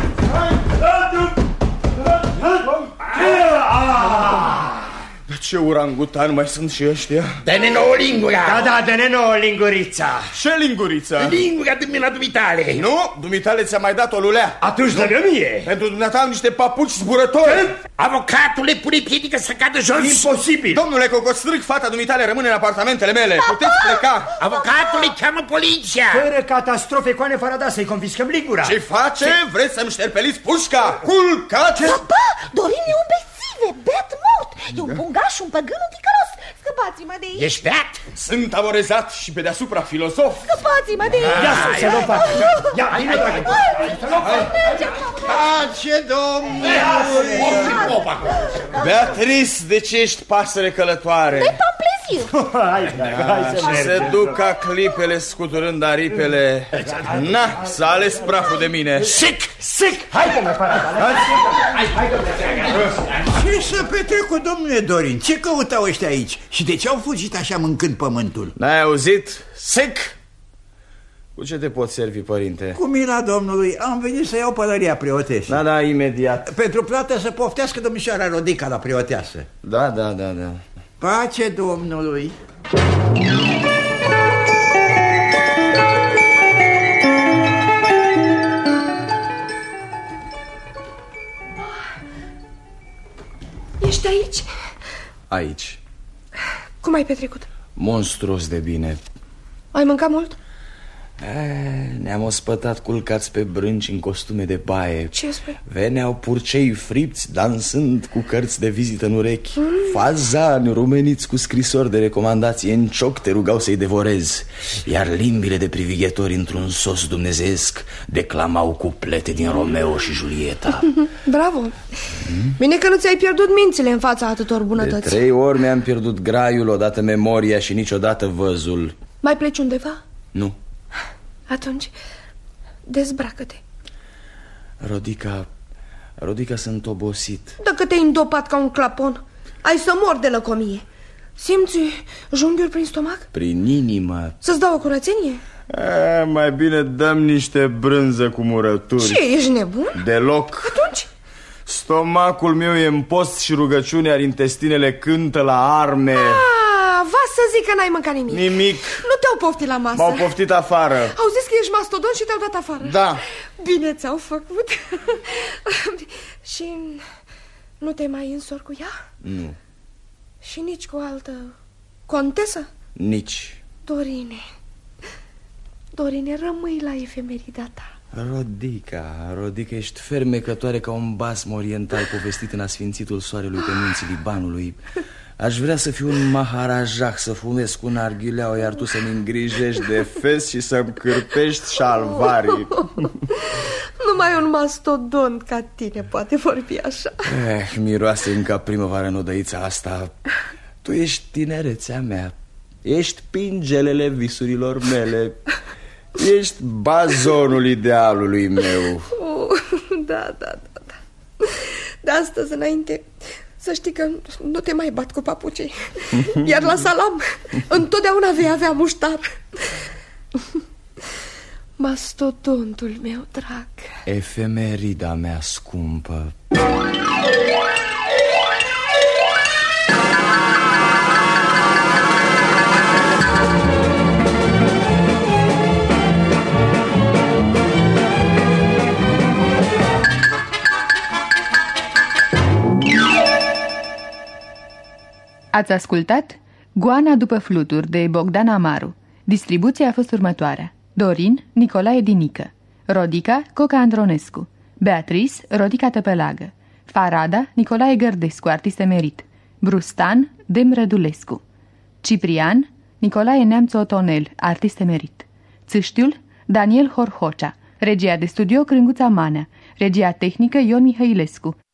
Dar ce urangutan mai sunt și ăștia? Dă-ne nouă lingura. Da, da, dă-ne nouă lingurița. Ce lingurița? Lingura din mâna dumitale. Nu, dumitale ți-a mai dat o lulea. Atunci dă-mi mie. Pentru dumneata am niște papuci zburători. Avocatule, pune piedică să cadă jos. Imposibil. Domnule Cocostrâc, fata dumitale rămâne în apartamentele mele. Puteți pleca. Avocatule, cheamă poliția. Fără catastrofe, Coane Farada, să-i confiscăm lingura. Ce face? Vreți să-mi șterpeliți pușca? Culcați! Papa, Dorin e un bețive, beat mort. E un bungaș, un păgân, un ticălos. Scăpați-mă de ei. Ești beat? Sunt amorezat și pe deasupra filozof. Scăpați-mă de ei. Ia să nu fac. Ia, vine, dragă. Pace, domnule! Beatrice, de ce ești pasăre călătoare? De pamplezir. Hai, dragă, hai să mergem. Se duc ca clipele scuturând aripele. Na, s-a ales praful de mine. Sic, sic. Hai, domnule Farada. Hai, hai, domnule. Ce s-a petrecut, domnule Dorin? Ce căutau ăștia aici? Și de ce au fugit așa mâncând pământul? N-ai auzit? Sec! Cu ce te pot servi, părinte? Cu mila domnului, am venit să iau pălăria preotești. Da, da, imediat. Pentru plată să poftească domnișoara Rodica la preoteasă. Da, da, da, da. Pace Domnului! Ești aici? Aici. Cum ai petrecut? Monstruos de bine. Ai mâncat mult? Ne-am ospătat culcați pe brânci în costume de baie. Ce spui? Veneau purcei fripți dansând cu cărți de vizită în urechi. mm. Fazani rumeniți cu scrisori de recomandație în cioc te rugau să-i devorezi. Iar limbile de privighetori într-un sos dumnezeesc declamau cuplete din Romeo și Julieta. Bravo. mm? Bine că nu ți-ai pierdut mințile în fața atâtor bunătăți. De trei ori mi-am pierdut graiul, odată memoria și niciodată văzul. Mai pleci undeva? Nu. Atunci, dezbracă-te. Rodica, Rodica, sunt obosit. Dacă te-ai îndopat ca un clapon. Ai să mor de lăcomie. Simți junghiul prin stomac? Prin inimă. Să-ți dau o curățenie? A, mai bine dăm niște brânză cu murături. Ce, ești nebun? Deloc. Atunci? Stomacul meu e în post și rugăciune, iar intestinele cântă la arme. Ah, va să zic că n-ai mâncat nimic. Nimic. Nu te-au poftit la masă. M-au poftit afară. Au zis că ești mastodon și te-au dat afară. Da. Bine ți-au făcut. Și nu te mai însori cu ea? Nu. Și nici cu altă contesă? Nici. Dorine, Dorine, rămâi la efemerida ta. Rodica, Rodica, ești fermecătoare ca un basm oriental povestit în asfințitul soarelui pe munții Libanului. Aș vrea să fiu un maharajah, să fumez cu narghileau, iar tu să-mi îngrijești de fes și să-mi cârpești șalvarii. Numai un mastodont ca tine poate vorbi așa. Eh, miroase încă primăvară în odăița asta. Tu ești tinerețea mea, ești pingelele visurilor mele, ești bazonul idealului meu. uh, Da, da, da, da. De astăzi înainte să știi că nu te mai bat cu papucii. Iar la salam întotdeauna vei avea muștar. Mastodontul meu drag, efemerida mea scumpă. Ați ascultat Goana după fluturi de Bogdan Amaru. Distribuția a fost următoarea: Dorin, Nicolae Dinică; Rodica, Coca Andronescu; Beatrice, Rodica Tăpelagă; Farada, Nicolae Gărdescu, artist emerit; Brustan, Dem Rădulescu; Ciprian, Nicolae Neamțu Otonel, artist emerit; Țâștiul, Daniel Horhocea; regia de studio Crânguța Manea; regia tehnică Ion Mihăilescu;